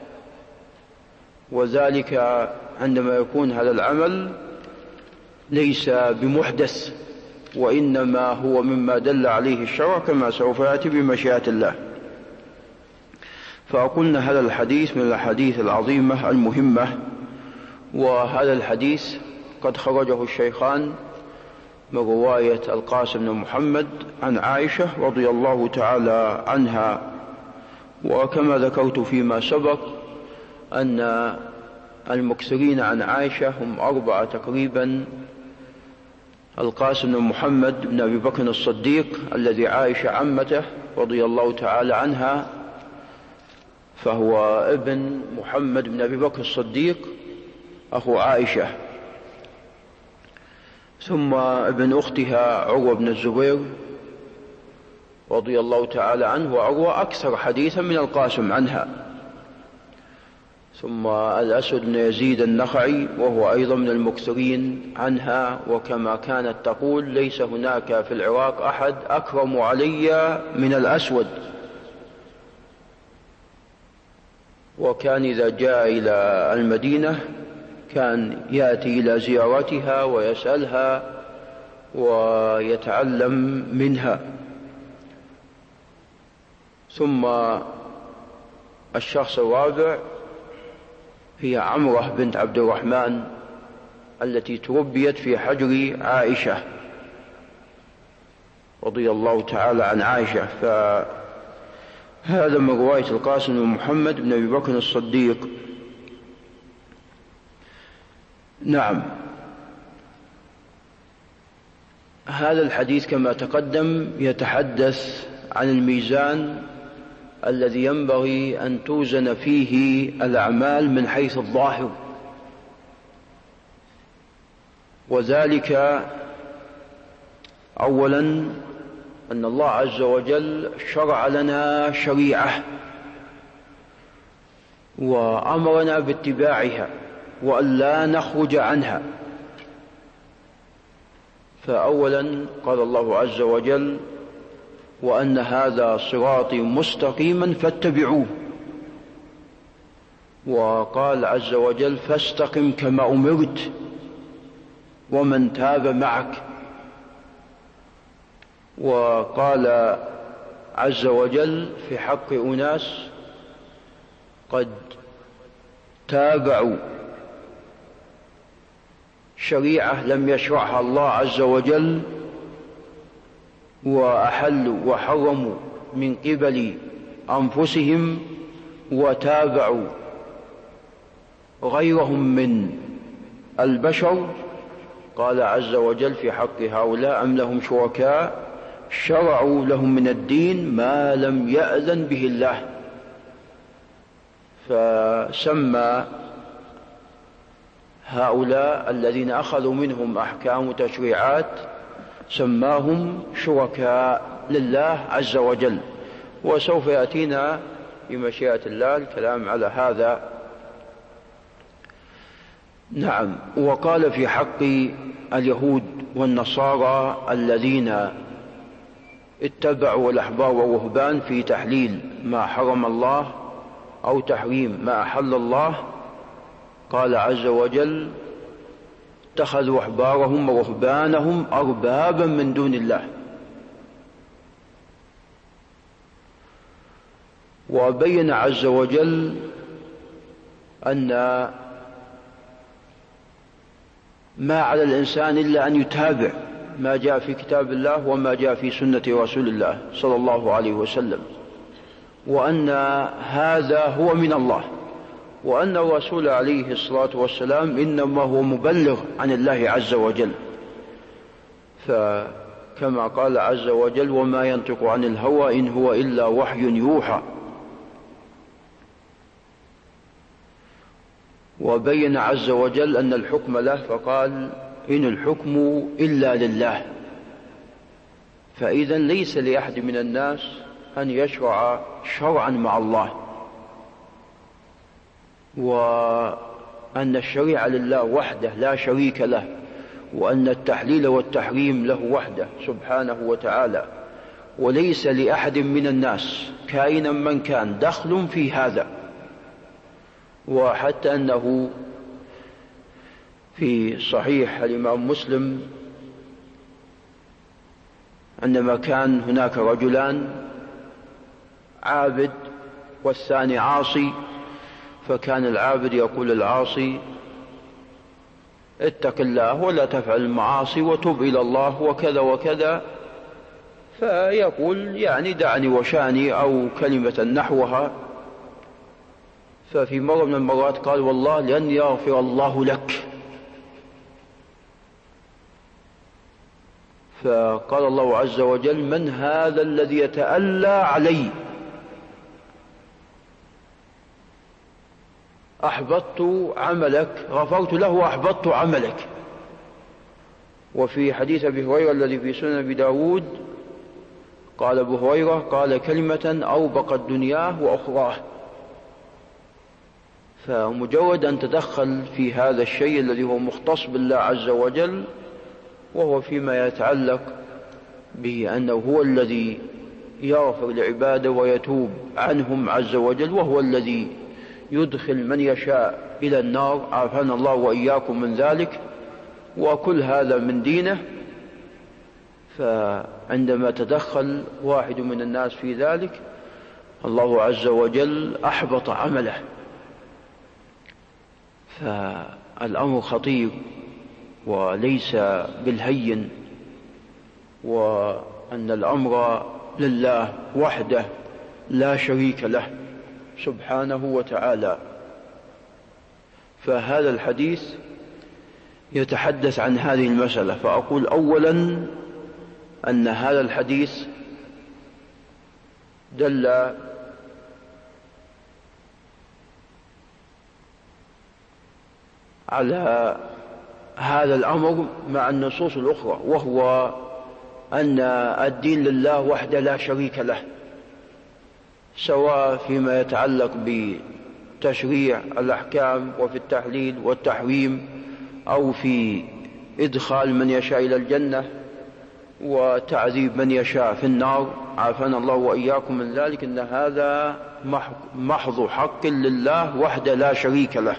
S1: وذلك عندما يكون هذا العمل ليس بمحدث، وإنما هو مما دل عليه الشرع كما سوف يأتي بمشيئة الله. فقلنا هذا الحديث من الحديث العظيمة المهمة، وهذا الحديث قد خرجه الشيخان من رواية القاسم بن محمد عن عائشة رضي الله تعالى عنها. وكما ذكرت فيما سبق أن المكثرين عن عائشة هم 4 تقريبا: القاسم بن محمد بن أبي بكر الصديق الذي عائشة عمته رضي الله تعالى عنها، فهو ابن محمد بن أبي بكر الصديق أخو عائشة، ثم ابن أختها عروة بن الزبير رضي الله تعالى عنه، وعروة أكثر حديثا من القاسم عنها، ثم الأسود بن يزيد النخعي وهو أيضا من المكثرين عنها. وكما كانت تقول: ليس هناك في العراق أحد أكرم علي من الأسود. وكان إذا جاء إلى المدينة كان يأتي إلى زيارتها ويسألها ويتعلم منها. ثم الشخص الرابع هي عمرة بنت عبد الرحمن التي تربيت في حجر عائشة رضي الله تعالى عن عائشة. فهذا من رواية القاسم بن محمد بن أبي بكر الصديق. نعم، هذا الحديث كما تقدم يتحدث عن الميزان الذي ينبغي أن توزن فيه الأعمال من حيث الظاهر، وذلك أولا أن الله عز وجل شرع لنا شريعة وأمرنا باتباعها وأن لا نخرج عنها. فأولا قال الله عز وجل: وأن هذا صراطي مستقيما فاتبعوه. وقال عز وجل: فاستقم كما أمرت ومن تاب معك. وقال عز وجل في حق أناس قد تابعوا شريعة لم يشرعها الله عز وجل، وأحلوا وحرموا من قبل أنفسهم وتابعوا غيرهم من البشر. قال عز وجل في حق هؤلاء: أم لهم شركاء شرعوا لهم من الدين ما لم يأذن به الله. فسمى هؤلاء الذين أخذوا منهم أحكام وتشريعات سماهم شركاء لله عز وجل. وسوف يأتينا بمشيئة الله الكلام على هذا. نعم. وقال في حق اليهود والنصارى الذين اتبعوا الأحبار والرهبان في تحليل ما حرم الله أو تحريم ما أحل الله، قال عز وجل: اتخذوا أحبارهم ورهبانهم أربابا من دون الله. وبين عز وجل أن ما على الإنسان إلا أن يتابع ما جاء في كتاب الله وما جاء في سنة رسول الله صلى الله عليه وسلم، وأن هذا هو من الله، وأن الرسول عليه الصلاة والسلام إنما هو مبلغ عن الله عز وجل. فكما قال عز وجل: وما ينطق عن الهوى إن هو إلا وحي يوحى. وبين عز وجل أن الحكم له، فقال: إن الحكم إلا لله. فإذا ليس لأحد من الناس أن يشرع شرعا مع الله، وأن الشريعة لله وحده لا شريك له، وأن التحليل والتحريم له وحده سبحانه وتعالى، وليس لأحد من الناس كائنا من كان دخل في هذا. وحتى أنه في صحيح الإمام مسلم عندما كان هناك رجلان، عابد والثاني عاصي، فكان العابد يقول العاصي: اتق الله ولا تفعل المعاصي وتب إلى الله وكذا وكذا، فيقول يعني دعني وشاني أو كلمة نحوها. ففي مرة من المرات قال والله لن يغفر الله لك. فقال الله عز وجل من هذا الذي يتألى علي؟ أحبطت عملك، غفرت له وأحبطت عملك. وفي حديث أبي هريرة الذي في سنن أبي داود قال أبو هريرة قال كلمة أوبقت دنياه وأخراه. فمجرد أن تدخل في هذا الشيء الذي هو مختص بالله عز وجل، وهو فيما يتعلق به أنه هو الذي يغفر لعباده ويتوب عنهم عز وجل، وهو الذي يدخل من يشاء إلى النار، عافانا الله وإياكم من ذلك، وكل هذا من دينه. فعندما تدخل واحد من الناس في ذلك الله عز وجل أحبط عمله. فالأمر خطير وليس بالهين، وأن الأمر لله وحده لا شريك له سبحانه وتعالى. فهذا الحديث يتحدث عن هذه المسألة. فأقول أولا أن هذا الحديث دل على هذا الأمر مع النصوص الأخرى، وهو أن الدين لله وحده لا شريك له، سواء فيما يتعلق بتشريع الأحكام وفي التحليل والتحريم، أو في إدخال من يشاء إلى الجنة وتعذيب من يشاء في النار، عافانا الله وإياكم من ذلك. إن هذا محض حق لله وحده لا شريك له.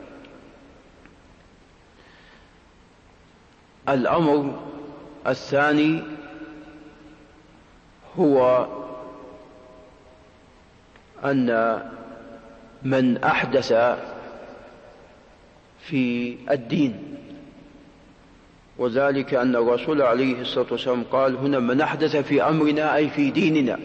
S1: الأمر الثاني هو أن من أحدث في الدين، وذلك أن الرسول عليه الصلاة والسلام قال هنا من أحدث في أمرنا أي في ديننا،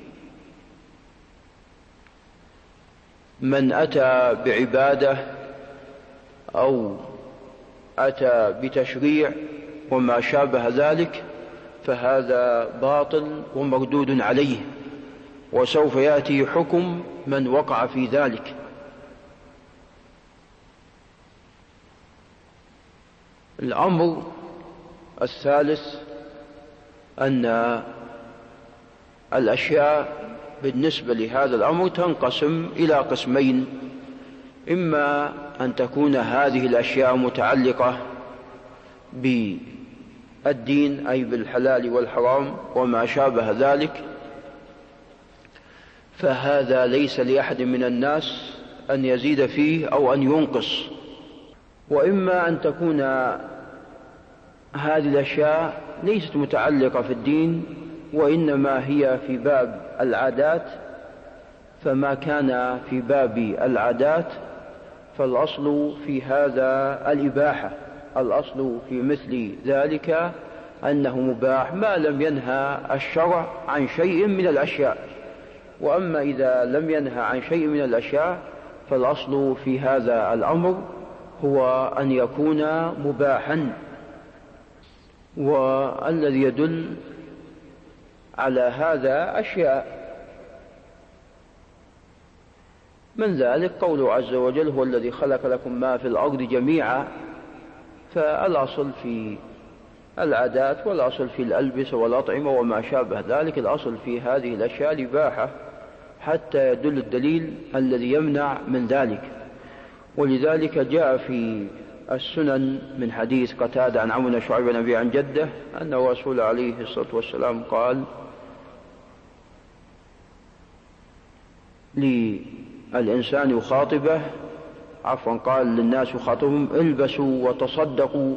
S1: من أتى بعبادة أو أتى بتشريع وما شابه ذلك فهذا باطل ومردود عليه، وسوف يأتي حكم من وقع في ذلك. الأمر الثالث أن الأشياء بالنسبة لهذا الأمر تنقسم إلى قسمين: إما أن تكون هذه الأشياء متعلقة بالدين أي بالحلال والحرام وما شابه ذلك، فهذا ليس لأحد من الناس أن يزيد فيه أو أن ينقص. وإما أن تكون هذه الأشياء ليست متعلقة في الدين وإنما هي في باب العادات، فما كان في باب العادات فالأصل في هذا الإباحة، الأصل في مثل ذلك أنه مباح ما لم ينهى الشرع عن شيء من الأشياء. وأما إذا لم ينهى عن شيء من الأشياء فالأصل في هذا الأمر هو أن يكون مباحا. والذي يدل على هذا أشياء، من ذلك قوله عز وجل هو الذي خلق لكم ما في الأرض جميعا، فالأصل في العادات والأصل في الألبسة والأطعمة وما شابه ذلك، الأصل في هذه الأشياء الإباحة حتى يدل الدليل الذي يمنع من ذلك. ولذلك جاء في السنن من حديث قتادة عن عمرو بن شعيب بن أبي عن جده أن الرسول عليه الصلاة والسلام قال للإنسان يخاطبه، قال للناس يخاطبهم: البسوا وتصدقوا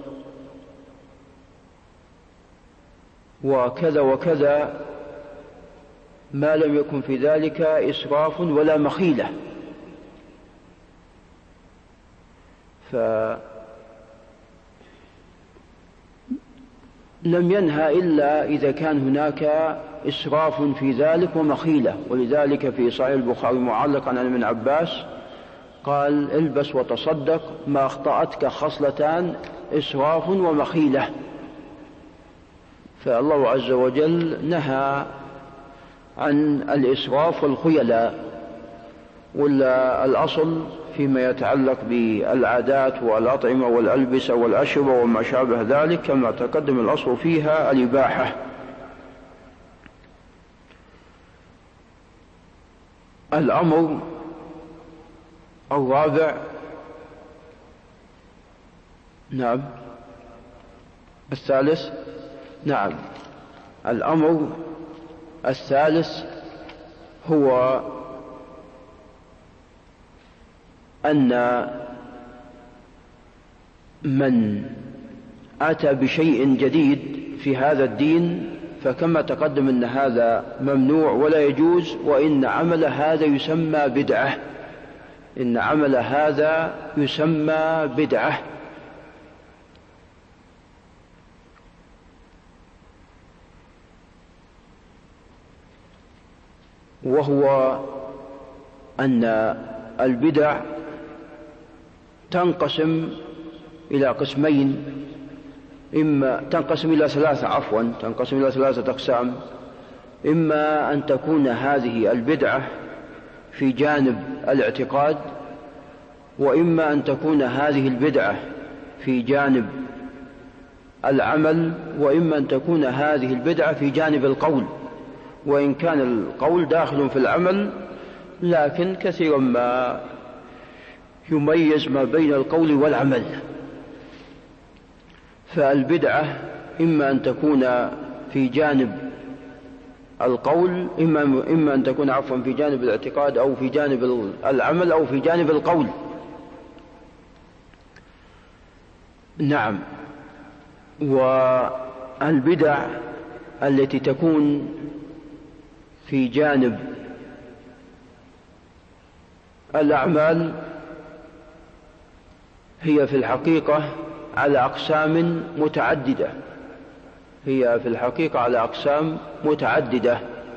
S1: وكذا وكذا، ما لم يكن في ذلك إسراف ولا مخيلة. لم ينهى إلا إذا كان هناك إسراف في ذلك ومخيلة. ولذلك في صحيح البخاري معلقا عن ابن عباس قال: البس وتصدق، ما أخطأتك خصلتان إسراف ومخيلة. فالله عز وجل نهى عن الإسراف والخيلاء. والأصل فيما يتعلق بالعادات والأطعمة والألبسة والأشربة وما شابه ذلك كما تقدم الأصل فيها الإباحة. الأمر الرابع، نعم الثالث، نعم الأمر الثالث هو أن من أتى بشيء جديد في هذا الدين فكما تقدم أن هذا ممنوع ولا يجوز، وإن عمل هذا يسمى بدعة، إن عمل هذا يسمى بدعة. وهو أن البدع تنقسم إلى قسمين، تنقسم إلى ثلاثة أقسام. إما أن تكون هذه البدعة في جانب الاعتقاد، وإما أن تكون هذه البدعة في جانب العمل، وإما أن تكون هذه البدعة في جانب القول، وإن كان القول داخل في العمل لكن كثيرا ما يميز ما بين القول والعمل. فالبدعة إما أن تكون في جانب القول، إما أن تكون في جانب الاعتقاد أو في جانب العمل أو في جانب القول. نعم. والبدع التي تكون في جانب الأعمال هي في الحقيقة على أقسام متعددة،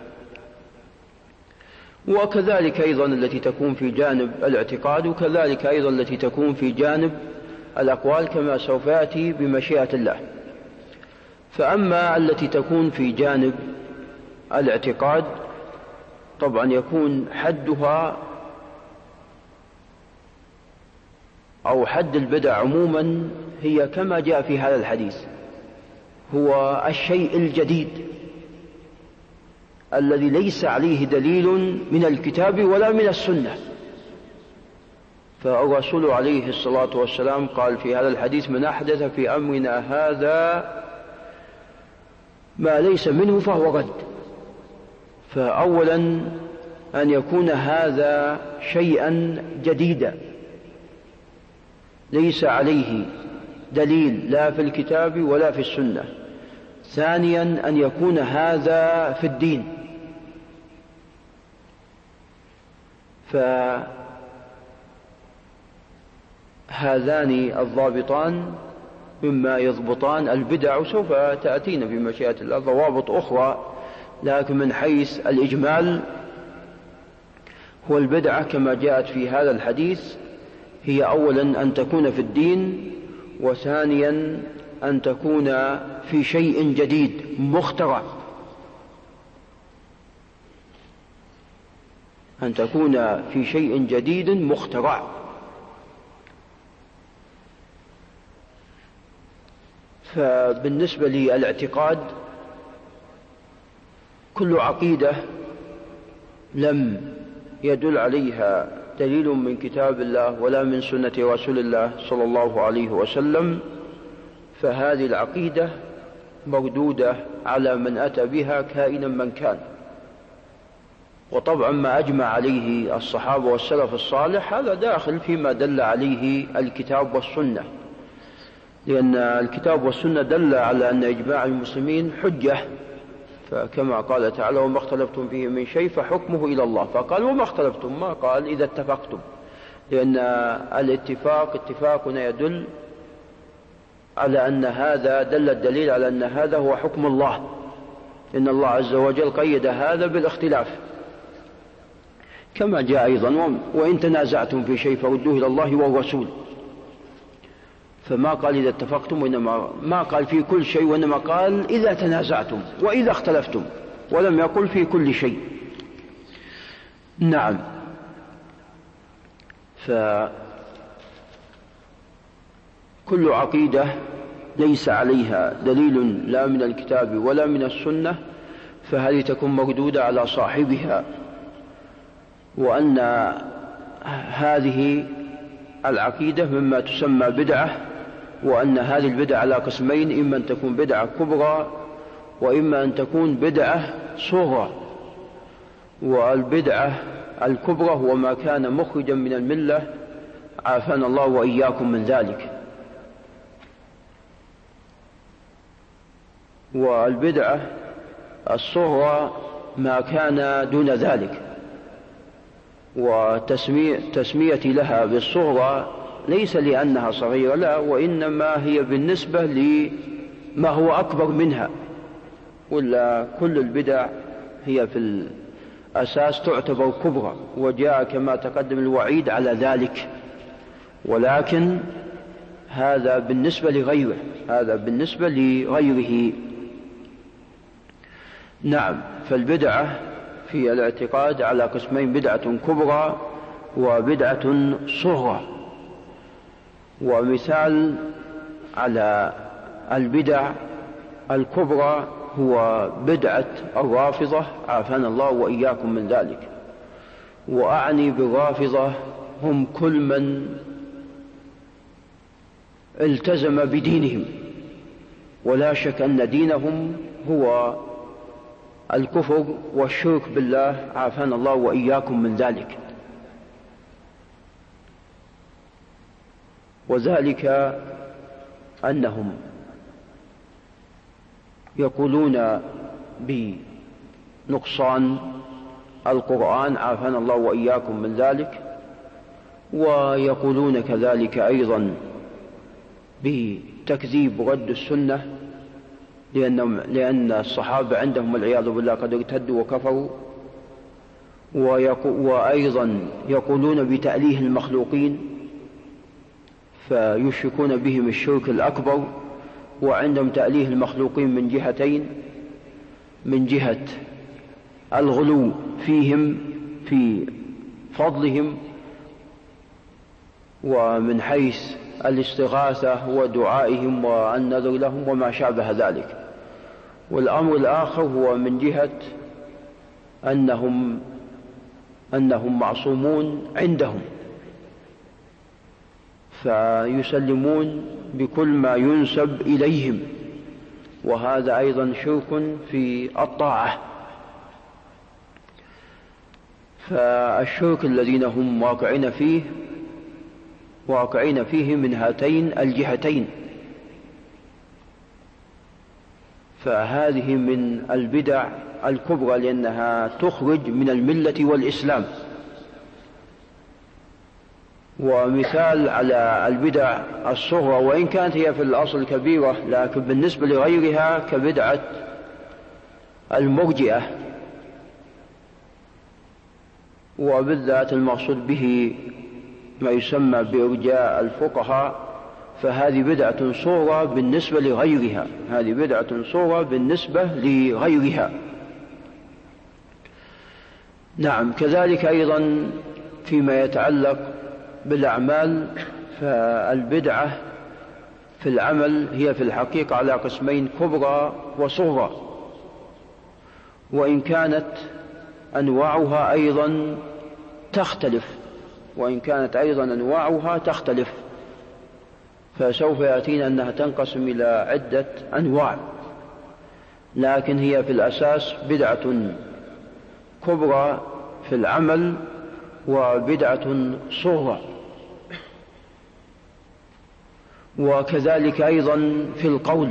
S1: وكذلك أيضا التي تكون في جانب الاعتقاد، وكذلك أيضا التي تكون في جانب الأقوال كما سوف يأتي بمشيئة الله. فأما التي تكون في جانب الاعتقاد طبعا يكون حدها أو حد البدع عموما هي كما جاء في هذا الحديث، هو الشيء الجديد الذي ليس عليه دليل من الكتاب ولا من السنة. فالرسول عليه الصلاة والسلام قال في هذا الحديث: من أحدث في أمرنا هذا ما ليس منه فهو رد. فأولا أن يكون هذا شيئا جديدا ليس عليه دليل لا في الكتاب ولا في السنة. ثانيا أن يكون هذا في الدين. فهذان الضابطان مما يضبطان البدع، وسوف تأتينا في مشيئة الله ضوابط أخرى، لكن من حيث الإجمال هو البدعة كما جاءت في هذا الحديث هي أولا أن تكون في الدين، وثانيا أن تكون في شيء جديد مخترع، أن تكون في شيء جديد مخترع. فبالنسبة للاعتقاد كل عقيدة لم يدل عليها دليل من كتاب الله ولا من سنة رسول الله صلى الله عليه وسلم فهذه العقيدة مردودة على من أتى بها كائنا من كان. وطبعا ما أجمع عليه الصحابة والسلف الصالح هذا داخل فيما دل عليه الكتاب والسنة، لأن الكتاب والسنة دل على أن إجماع المسلمين حجة. فكما قال تعالى: وما اختلفتم فيه من شيء فحكمه إلى الله. فقال: وما اختلفتم، ما قال إذا اتفقتم، لأن الاتفاق اتفاقنا يدل على أن هذا دل الدليل على أن هذا هو حكم الله، إن الله عز وجل قيد هذا بالاختلاف، كما جاء أيضا وإن تنازعتم في شيء فردوه إلى الله والرسول. فما قال إذا اتفقتم، وإنما ما قال في كل شيء، وإنما قال إذا تنازعتم وإذا اختلفتم، ولم يقل في كل شيء. نعم. فكل عقيدة ليس عليها دليل لا من الكتاب ولا من السنة فهذه تكون مردودة على صاحبها، وأن هذه العقيدة مما تسمى بدعة، وأن هذه البدعة على قسمين: إما أن تكون بدعة كبرى وإما أن تكون بدعة صغرى. والبدعة الكبرى هو ما كان مخرجا من الملة، عافانا الله وإياكم من ذلك. والبدعة الصغرى ما كان دون ذلك، وتسميتي لها بالصغرى ليس لأنها صغيرة، لا، وإنما هي بالنسبة لما هو أكبر منها، ولا كل البدع هي في الأساس تعتبر كبرى، وجاء كما تقدم الوعيد على ذلك، ولكن هذا بالنسبة لغيره، هذا بالنسبة لغيره. نعم. فالبدعة في الاعتقاد على قسمين: بدعة كبرى وبدعة صغرى. ومثال على البدع الكبرى هو بدعة الرافضة، عافانا الله وإياكم من ذلك. وأعني بالرافضة هم كل من التزم بدينهم، ولا شك أن دينهم هو الكفر والشرك بالله، عافانا الله وإياكم من ذلك. وذلك أنهم يقولون بنقصان القرآن، عافانا الله وإياكم من ذلك، ويقولون كذلك أيضا بتكذيب رد السنة، لأن الصحابة عندهم والعياذ بالله قد ارتدوا وكفروا. وأيضا يقولون بتأليه المخلوقين، فيشركون بهم الشرك الأكبر. وعندهم تأليه المخلوقين من جهتين: من جهة الغلو فيهم في فضلهم، ومن حيث الاستغاثة ودعائهم والنذر لهم وما شابه ذلك. والأمر الآخر هو من جهة أنهم معصومون عندهم، فيسلمون بكل ما ينسب إليهم، وهذا أيضا شرك في الطاعة. فالشرك الذين هم واقعين فيه من هاتين الجهتين. فهذه من البدع الكبرى، لأنها تخرج من الملة والإسلام. ومثال على البدع الصغرى، وإن كانت هي في الأصل كبيرة، لكن بالنسبة لغيرها كبدعة المرجئة، وبالذات المقصود به ما يسمى بإرجاء الفقهاء، فهذه بدعة صغرى بالنسبة لغيرها، هذه بدعة صغرى بالنسبة لغيرها. نعم. كذلك أيضا فيما يتعلق بالأعمال، فالبدعة في العمل هي في الحقيقة على قسمين: كبرى وصغرى، وإن كانت أنواعها أيضا تختلف، فسوف يأتينا أنها تنقسم إلى عدة أنواع، لكن هي في الأساس بدعة كبرى في العمل وبدعة صغرى. وكذلك أيضا في القول،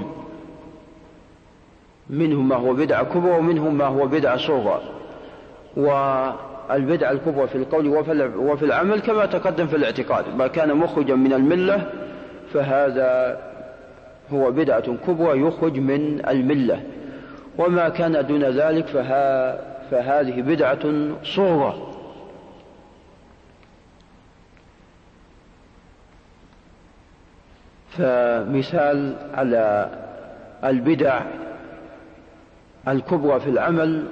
S1: منهم ما هو بدعة كبرى ومنهم ما هو بدعة صغرى. والبدعة الكبرى في القول وفي العمل كما تقدم في الاعتقاد: ما كان مخرجا من الملة فهذا هو بدعة كبرى يخرج من الملة، وما كان دون ذلك فهذه بدعة صغرى. فمثال على البدع الكبرى في العمل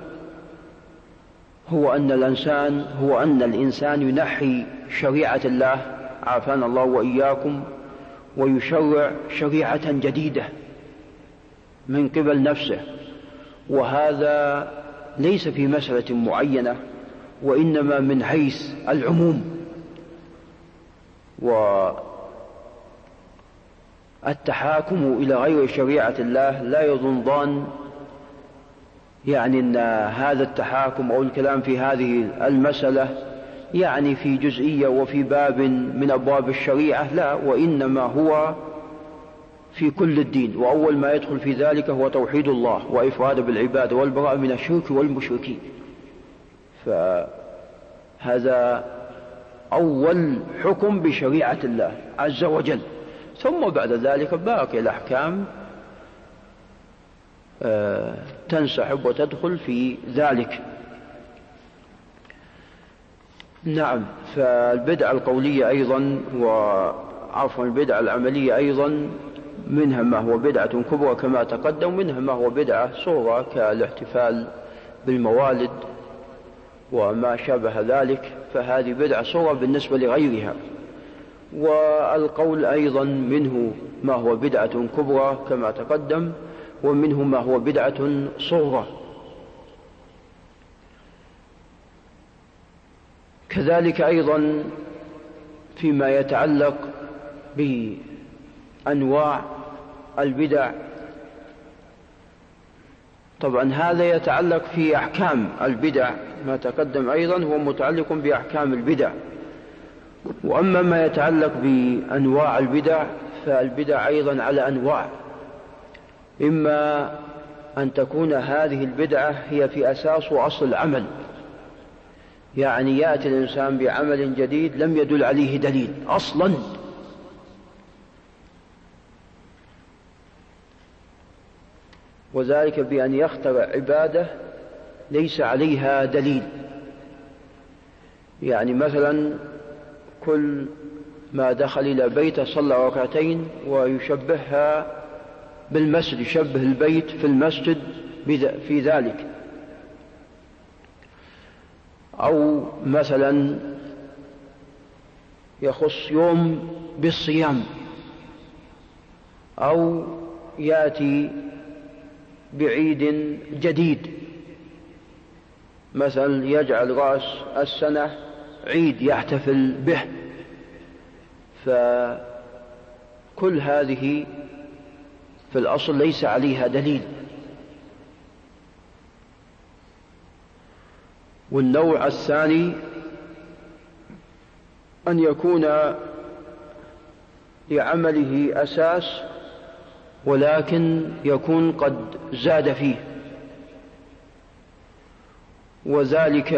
S1: هو أن الإنسان ينحي شريعة الله عافانا الله وإياكم ويشرع شريعة جديدة من قبل نفسه، وهذا ليس في مسألة معينة وإنما من حيث العموم. والتحاكم إلى غير شريعة الله لا يظن ظان يعني أن هذا التحاكم أو الكلام في هذه المسألة يعني في جزئية وفي باب من أبواب الشريعة، لا، وإنما هو في كل الدين، وأول ما يدخل في ذلك هو توحيد الله وإفراد بالعبادة والبراءة من الشرك والمشركين. فهذا أول حكم بشريعة الله عز وجل، ثم بعد ذلك باقي الأحكام تنسحب وتدخل في ذلك. نعم. فالبدعة القولية أيضا البدعة العملية أيضا منها ما هو بدعة كبرى كما تقدم، منها ما هو بدعة صغرى كالاحتفال بالموالد وما شابه ذلك، فهذه بدعة صغرى بالنسبة لغيرها. والقول أيضا منه ما هو بدعة كبرى كما تقدم، ومنه ما هو بدعة صغرى. كذلك أيضا فيما يتعلق بأنواع البدع، طبعا هذا يتعلق في أحكام البدع، ما تقدم أيضا هو متعلق بأحكام البدع. وأما ما يتعلق بأنواع البدع فالبدع أيضا على أنواع، إما أن تكون هذه البدعة هي في أساس وأصل العمل، يعني يأتي الإنسان بعمل جديد لم يدل عليه دليل أصلا، وذلك بأن يخترع عبادة ليس عليها دليل. يعني مثلا كل ما دخل إلى بيت صلى ركعتين ويشبهها بالمسجد، يشبه البيت في المسجد في ذلك. أو مثلا يخص يوم بالصيام، أو يأتي بعيد جديد، مثلا يجعل رأس السنة عيد يحتفل به، فكل هذه في الأصل ليس عليها دليل. والنوع الثاني أن يكون لعمله أساس ولكن يكون قد زاد فيه، وذلك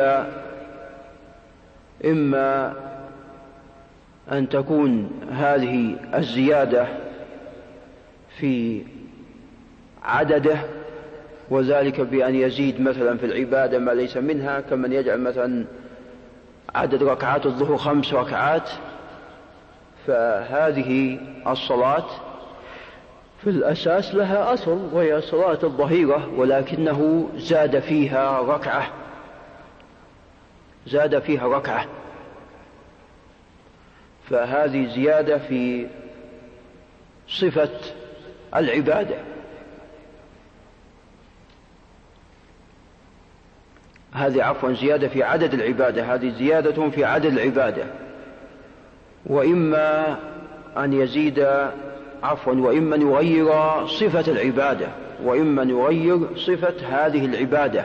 S1: إما أن تكون هذه الزيادة في عدده، وذلك بأن يزيد مثلا في العبادة ما ليس منها، كمن يجعل مثلا عدد ركعات الظهر 5 ركعات، فهذه الصلاة في الأساس لها أصل وهي صلاة الظهيرة، ولكنه زاد فيها ركعة، فهذه زيادة في صفة العبادة. هذه زيادة في عدد العبادة، هذه زيادة في عدد العبادة. وإما أن يزيد وإما أن يغير صفة العبادة، وإما أن يغير صفة هذه العبادة،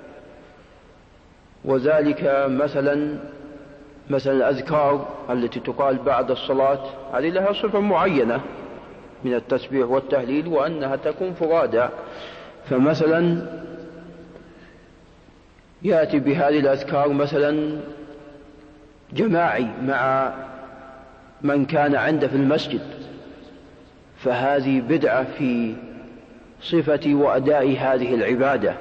S1: وذلك مثلا الأذكار التي تقال بعد الصلاة هذه لها صفة معينة من التسبيح والتهليل، وأنها تكون فرادى، فمثلا يأتي بهذه الأذكار مثلا جماعي مع من كان عنده في المسجد، فهذه بدعة في صفة وأداء هذه العبادة.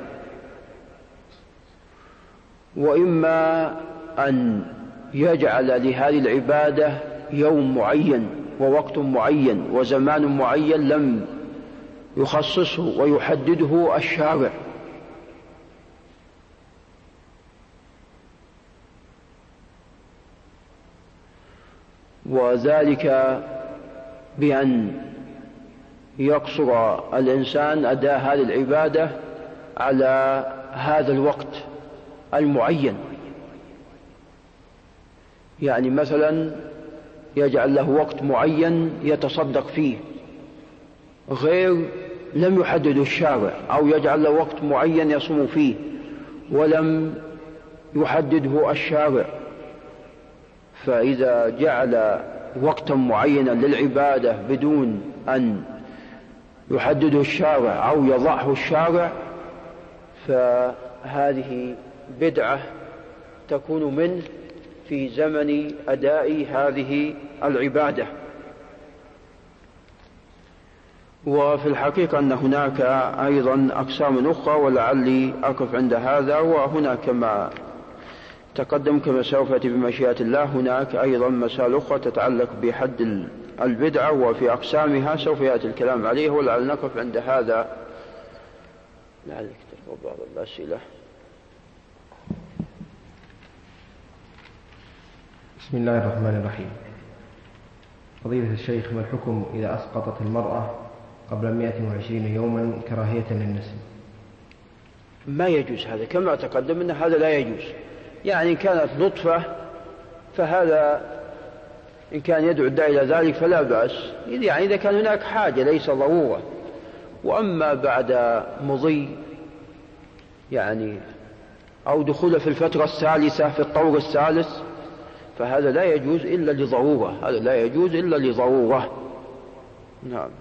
S1: وإما أن يجعل لهذه العبادة يوم معين ووقت معين وزمان معين لم يخصصه ويحدده الشارع، وذلك بأن يقصر الإنسان أداء هذه العبادة على هذا الوقت المعين. يعني مثلا يجعل له وقت معين يتصدق فيه غير لم يحدده الشارع، أو يجعل له وقت معين يصوم فيه ولم يحدده الشارع. فإذا جعل وقتا معينا للعبادة بدون أن يحدده الشارع أو يضعه الشارع فهذه بدعة تكون منه في زمن أداء هذه العبادة. وفي الحقيقة أن هناك أيضا أقسام أخرى، ولعلي أقف عند هذا. وهناك كما تقدم كما سوف يأتي بمشيئة الله هناك أيضا مسائل أخرى تتعلق بحد البدعة وفي أقسامها سوف يأتي الكلام عليه، ولعل نقف عند هذا. لعلك تقرأ بعض الأسئلة.
S2: بسم الله الرحمن الرحيم. فضيلة الشيخ، ما الحكم إذا أسقطت المرأة قبل 120 يوما كراهية للنسل؟
S1: ما يجوز هذا، كما تقدم أن هذا لا يجوز. يعني إن كانت نطفة فهذا إن كان يدعو الداعي إلى ذلك فلا بأس، يعني إذا كان هناك حاجة ليس ضرورة. وأما بعد مضي يعني أو دخول في الفترة الثالثة في الطور الثالث فهذا لا يجوز إلا لضرورة، هذا لا يجوز إلا لضرورة. نعم.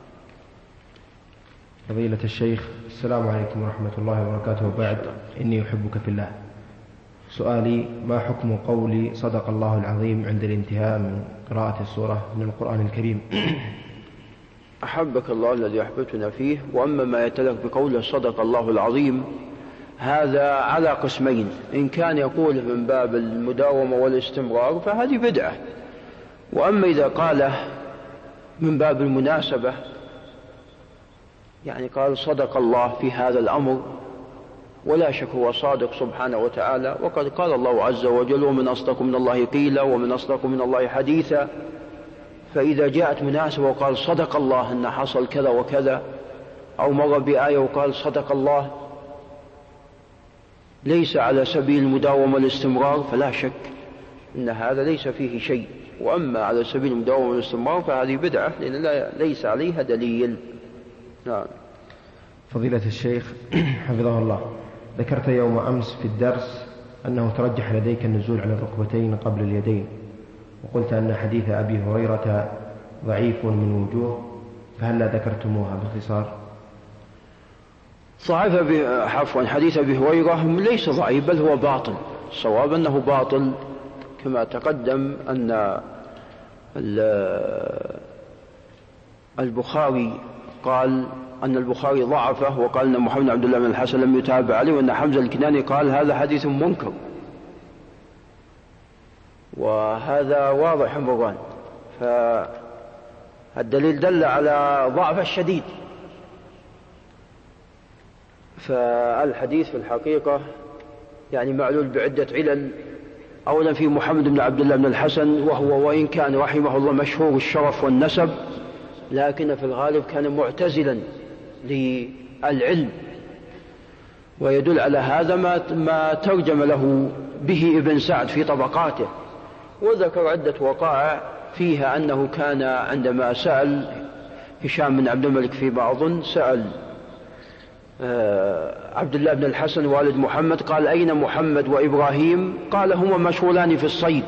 S2: فضيلة الشيخ، السلام عليكم ورحمة الله وبركاته. وبعد، إني أحبك في الله. سؤالي: ما حكم قول صدق الله العظيم عند الانتهاء من قراءة السورة من القرآن الكريم؟
S1: أحبك الله الذي أحببتنا فيه. وأما ما يتلق بقوله صدق الله العظيم هذا على قسمين: إن كان يقول من باب المداومة والاستمرار فهذه بدعة، وأما إذا قاله من باب المناسبة يعني قال صدق الله في هذا الأمر، ولا شك هو صادق سبحانه وتعالى، وقد قال الله عز وجل: ومن أصدق من الله قيلا ومن أصدق من الله حديثا. فإذا جاءت مناسبة وقال صدق الله أن حصل كذا وكذا، أو مر بآية وقال صدق الله ليس على سبيل المداومة والاستمرار فلا شك أن هذا ليس فيه شيء. وأما على سبيل المداومة والاستمرار فهذه بدعة لأن ليس عليها دليل. نعم.
S2: فضيلة الشيخ حفظه الله، ذكرت يوم أمس في الدرس أنه ترجح لديك النزول على الركبتين قبل اليدين، وقلت أن حديث أبي هريرة ضعيف من وجوه، فهل لا ذكرتموها باختصار؟
S1: حديث أبي هريرة ليس ضعيف بل هو باطل. الصواب أنه باطل، كما تقدم أن البخاري قال أن البخاري ضعفه، وقال أن محمد بن عبد الله بن الحسن لم يتابع عليه، وأن حمزة الكناني قال هذا حديث منكر، وهذا واضح مران. فالدليل دل على ضعف الشديد. فالحديث في الحقيقة يعني معلول بعدة علل. أولا في محمد بن عبد الله بن الحسن، وهو وإن كان رحمه الله مشهور الشرف والنسب لكن في الغالب كان معتزلا للعلم، ويدل على هذا ما ترجم له به ابن سعد في طبقاته، وذكر عدة وقائع فيها أنه كان عندما سأل هشام بن عبد الملك في بعض سأل عبد الله بن الحسن والد محمد قال أين محمد وإبراهيم؟ قال هما مشغولان في الصيد.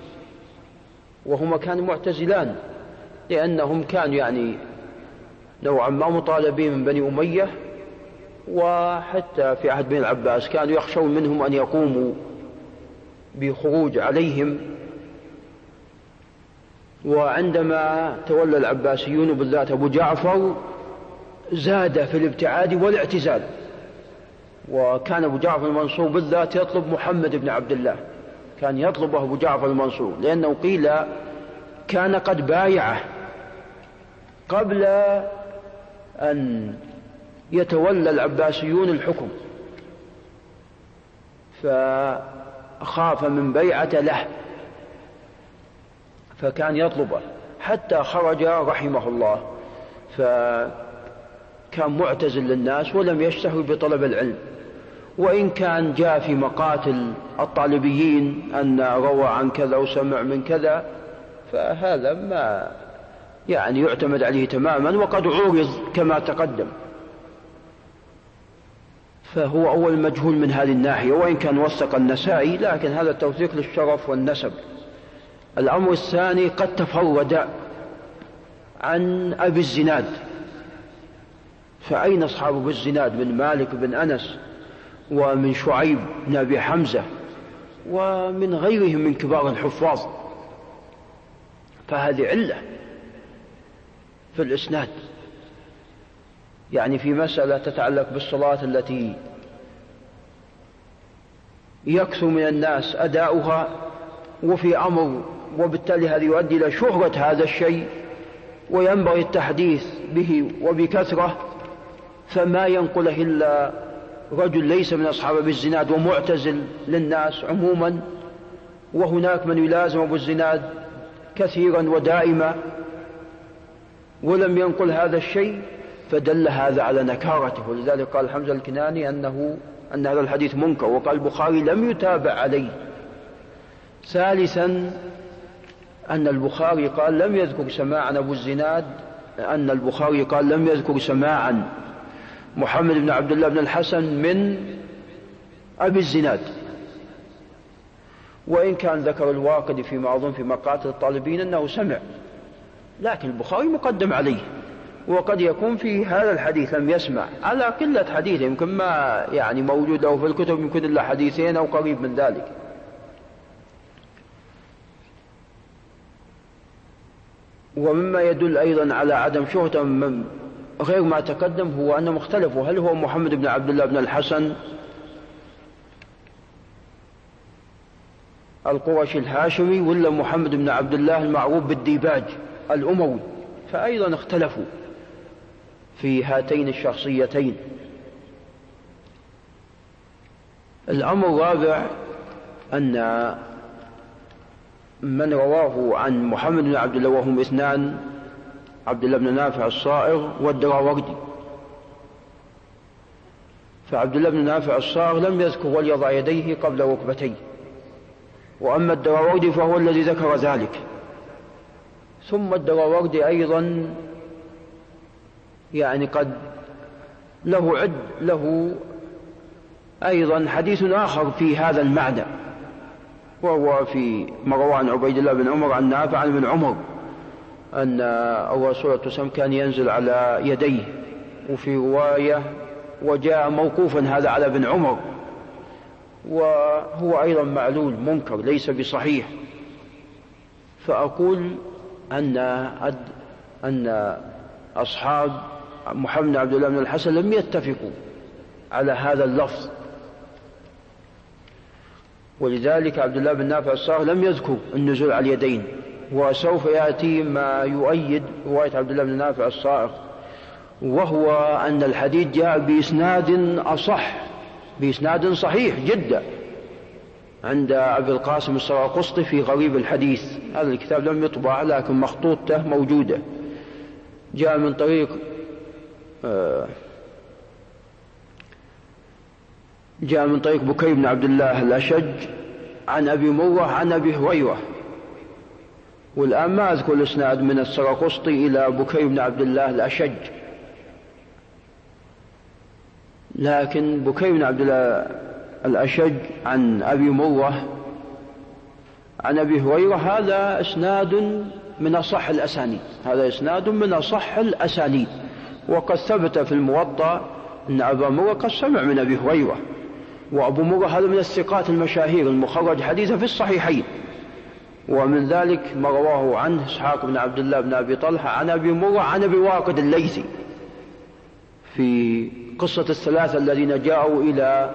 S1: وهما كانوا معتزلان لأنهم كانوا يعني نوعا ما مطالبين من بني أمية، وحتى في عهد بن العباس كانوا يخشون منهم أن يقوموا بخروج عليهم وعندما تولى العباسيون بالذات أبو جعفر زاد في الابتعاد والاعتزال، وكان أبو جعفر المنصور بالذات يطلب محمد بن عبد الله، كان يطلبه أبو جعفر المنصور، لأنه قيل كان قد بايعه قبل أن يتولى العباسيون الحكم، فخاف من بيعة له فكان يطلبه حتى خرج رحمه الله، فكان معتزل للناس ولم يشتهي بطلب العلم، وإن كان جاء في مقاتل الطالبيين أن روى عن كذا وسمع من كذا، فهذا ما يعني يعتمد عليه تماما، وقد عورض كما تقدم، فهو أول مجهول من هذه الناحية، وإن كان وثق النسائي لكن هذا التوثيق للشرف والنسب. الأمر الثاني قد تفرد عن أبي الزناد، فأين أصحاب أبي الزناد من مالك بن أنس ومن شعيب بن أبي حمزة ومن غيرهم من كبار الحفاظ؟ فهذه علة في الإسناد، يعني في مسألة تتعلق بالصلاة التي يكثر من الناس أداؤها، وفي أمر وبالتالي هذا يؤدي إلى شهرة هذا الشيء وينبغي التحديث به وبكثرة، فما ينقله إلا رجل ليس من أصحاب أبي الزناد ومعتزل للناس عموما، وهناك من يلازم أبو الزناد كثيرا ودائما ولم ينقل هذا الشيء، فدل هذا على نكارته. ولذلك قال حمزة الكناني أن هذا الحديث منكر، وقال البخاري لم يتابع عليه. ثالثا أن البخاري قال لم يذكر سماعا أبو الزناد، أن البخاري قال لم يذكر سماعا محمد بن عبد الله بن الحسن من أبي الزناد، وإن كان ذكر الواقدي فيما أظن في مقاتل الطالبين أنه سمع، لكن البخاري مقدم عليه، وقد يكون في هذا الحديث لم يسمع على قلة حديثه، يمكن ما يعني موجود له في الكتب يمكن إلا حديثين أو قريب من ذلك. ومما يدل أيضا على عدم شهرة غير ما تقدم هو أنهم اختلفوا هل هو محمد بن عبد الله بن الحسن القرشي الهاشمي ولا محمد بن عبد الله المعروف بالديباج الأموي، فأيضا اختلفوا في هاتين الشخصيتين. الأمر الرابع أن من رواه عن محمد بن عبد الله وهم اثنان، عبد الله بن نافع الصائغ والدراوردي، فعبد الله بن نافع الصائغ لم يذكر وليضع يديه قبل ركبتيه، وأما الدراوردي فهو الذي ذكر ذلك. ثم الدراوردي أيضا يعني قد له أيضا حديث آخر في هذا المعنى، وهو في مروان عبيد الله بن عمر عن نافع عن ابن عمر أن الرسول صلى الله عليه وسلم كان ينزل على يديه، وفي رواية وجاء موقوفا هذا على ابن عمر، وهو أيضا معلول منكر ليس بصحيح. فأقول أن أصحاب محمد بن عبد الله بن الحسن لم يتفقوا على هذا اللفظ، ولذلك عبد الله بن نافع الصائغ لم يذكر النزول على اليدين، وسوف يأتي ما يؤيد رواية عبد الله بن نافع الصائغ، وهو أن الحديث جاء بإسناد صحيح جدا عند أبي القاسم السراقسطي في غريب الحديث. هذا الكتاب لم يطبع لكن مخطوطته موجودة. جاء من طريق بكير بن عبد الله الأشج عن أبي مرة عن أبي هريرة، والآن ما أذكر الإسناد من السراقسطي إلى بكير بن عبد الله الأشج، لكن بكير بن عبد الله الأشج عن أبي مرة عن أبي هريرة هذا إسناد من أصح الأسانيد، وقد ثبت في الموطأ أن أبا مرة قد سمع من أبي هريرة، وأبو مرة هذا من الثقات المشاهير المخرج حديثه في الصحيحين، ومن ذلك ما رواه عنه إسحاق بن عبد الله بن أبي طلحة عن أبي مرة عن أبي واقد الليثي في قصة الثلاثة الذين جاءوا إلى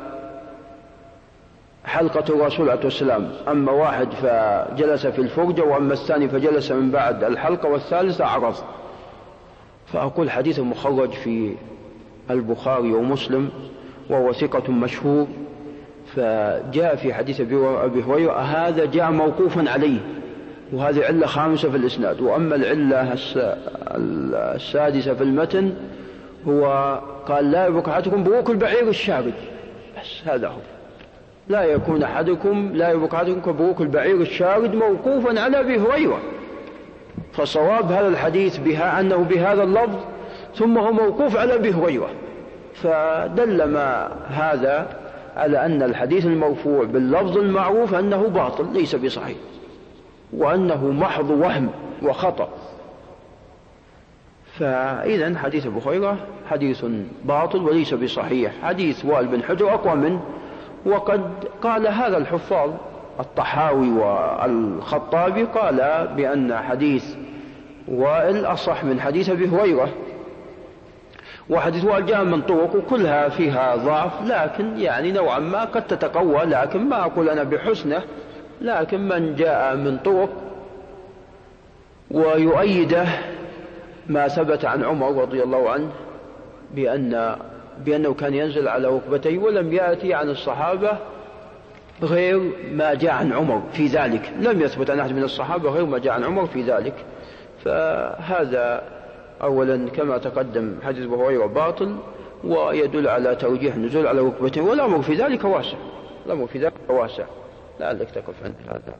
S1: حلقة الرسول عليه السلام، أما واحد فجلس في الفرجة، وأما الثاني فجلس من بعد الحلقة، والثالث عرض. فأقول حديث مخرج في البخاري ومسلم وهو ثقة مشهور، فجاء في حديث أبي هريرة هذا جاء موقوفا عليه، وهذه علة خامسة في الإسناد. وأما العلة السادسة في المتن هو قال لا يبرك أحدكم بروك البعير الشارد، بس هذا هو، لا يكون أحدكم لا يبرك أحدكم كبروك البعير الشارد موقوفا على أبي هريرة. فصواب هذا الحديث بها أنه بهذا اللفظ ثم هو موقوف على أبي هريرة، فدل ما هذا على أن الحديث المرفوع باللفظ المعروف أنه باطل ليس بصحيح، وأنه محض وهم وخطأ. فإذن حديث أبو هريرة حديث باطل وليس بصحيح. حديث وائل بن حجر أقوى منه، وقد قال هذا الحفاظ الطحاوي والخطابي قال بأن حديث وائل أصح من حديث أبي هريرة، وحديث وائل جاء من طرق وكلها فيها ضعف، لكن يعني نوعا ما قد تتقوى، لكن ما أقول أنا بحسنه، لكن من جاء من طرق ويؤيده ما ثبت عن عمر رضي الله عنه بأنه كان ينزل على ركبتيه، ولم يأتي عن الصحابة غير ما جاء عن عمر في ذلك، لم يثبت عن أحد من الصحابة غير ما جاء عن عمر في ذلك. فهذا أولا كما تقدم حديث أبو هريرة باطل، ويدل على ترجيح النزول على ركبتيه، والأمر في ذلك واسع، الأمر في ذلك واسع، لعلك تقف عند هذا.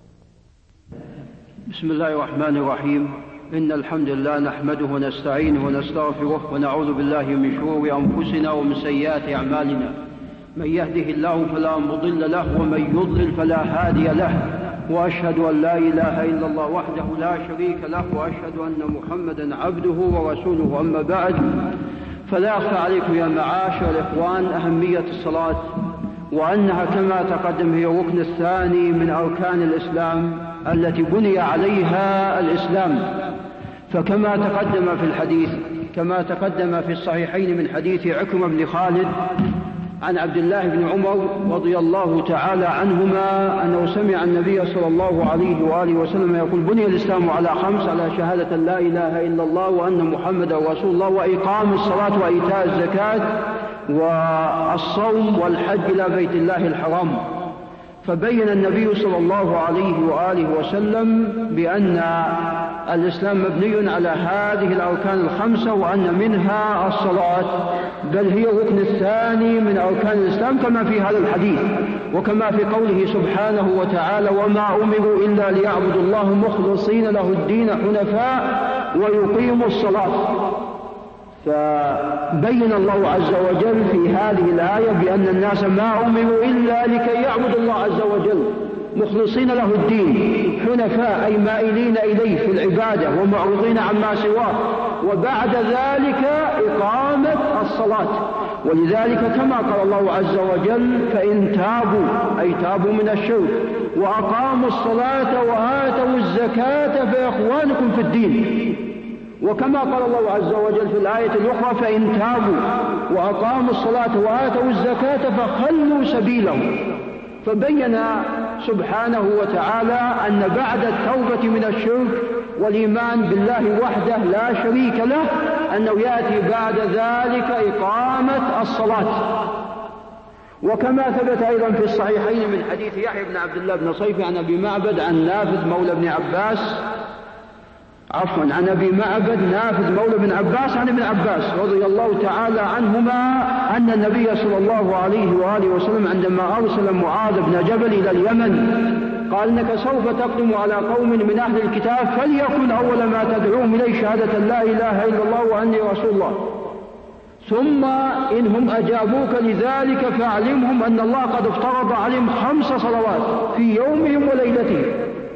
S3: بسم الله الرحمن الرحيم. إن الحمد لله نحمده ونستعينه ونستغفره ونعوذ بالله من شرور أنفسنا ومن سيئات أعمالنا. من يهده الله فلا مضل له ومن يضلل فلا هادي له، وأشهد أن لا إله إلا الله وحده لا شريك له، وأشهد أن محمدا عبده ورسوله. أما بعد، فلا أخفى عليكم يا معاشر الإخوان أهمية الصلاة، وأنها كما تقدم هي الركن الثاني من أركان الإسلام التي بني عليها الإسلام. فكما تقدم في الحديث كما تقدم في الصحيحين من حديث عكرمة بن خالد عن عبد الله بن عمر رضي الله تعالى عنهما أنه سمع النبي صلى الله عليه وآله وسلم يقول: بني الإسلام على خمس، على شهادة لا إله إلا الله وأن محمدا رسول الله، وإقام الصلاة وإيتاء الزكاة والصوم والحج إلى بيت الله الحرام. فبين النبي صلى الله عليه وآله وسلم بأن الإسلام مبني على هذه الأركان الخمسة، وأن منها الصلاة، بل هي الركن الثاني من أركان الإسلام كما في هذا الحديث، وكما في قوله سبحانه وتعالى: وما أمروا إلا ليعبدوا الله مخلصين له الدين حنفاء ويقيموا الصلاة. فبين الله عز وجل في هذه الآية بأن الناس ما أمروا إلا لكي يعبدوا الله عز وجل مخلصين له الدين حنفاء، أي مائلين إليه في العبادة ومعرضين عما سواه، وبعد ذلك إقامة الصلاة. ولذلك كما قال الله عز وجل: فإن تابوا، أي تابوا من الشرك، وأقاموا الصلاة وآتوا الزكاة فإخوانكم في الدين. وكما قال الله عز وجل في الآية الأخرى: فإن تابوا وأقاموا الصلاة وآتوا الزكاة فخلوا سبيلهم. فبين سبحانه وتعالى أن بعد التوبة من الشرك والإيمان بالله وحده لا شريك له أنه يأتي بعد ذلك إقامة الصلاة. وكما ثبت أيضا في الصحيحين من حديث يحيى بن عبد الله بن صيفي عن أبي معبد عن نافذ مولى بن عباس عن أبي معبد نافذ مولى بن عباس عن ابن عباس رضي الله تعالى عنهما أن النبي صلى الله عليه وآله وسلم عندما أرسل معاذ بن جبل إلى اليمن قال: إنك سوف تقدم على قوم من أهل الكتاب، فليكن أول ما تدعوهم إليه شهادة لا إله إلا الله وأني رسول الله، ثم إنهم أجابوك لذلك فاعلمهم أن الله قد افترض عليهم 5 صلوات في يومهم وليلتهم.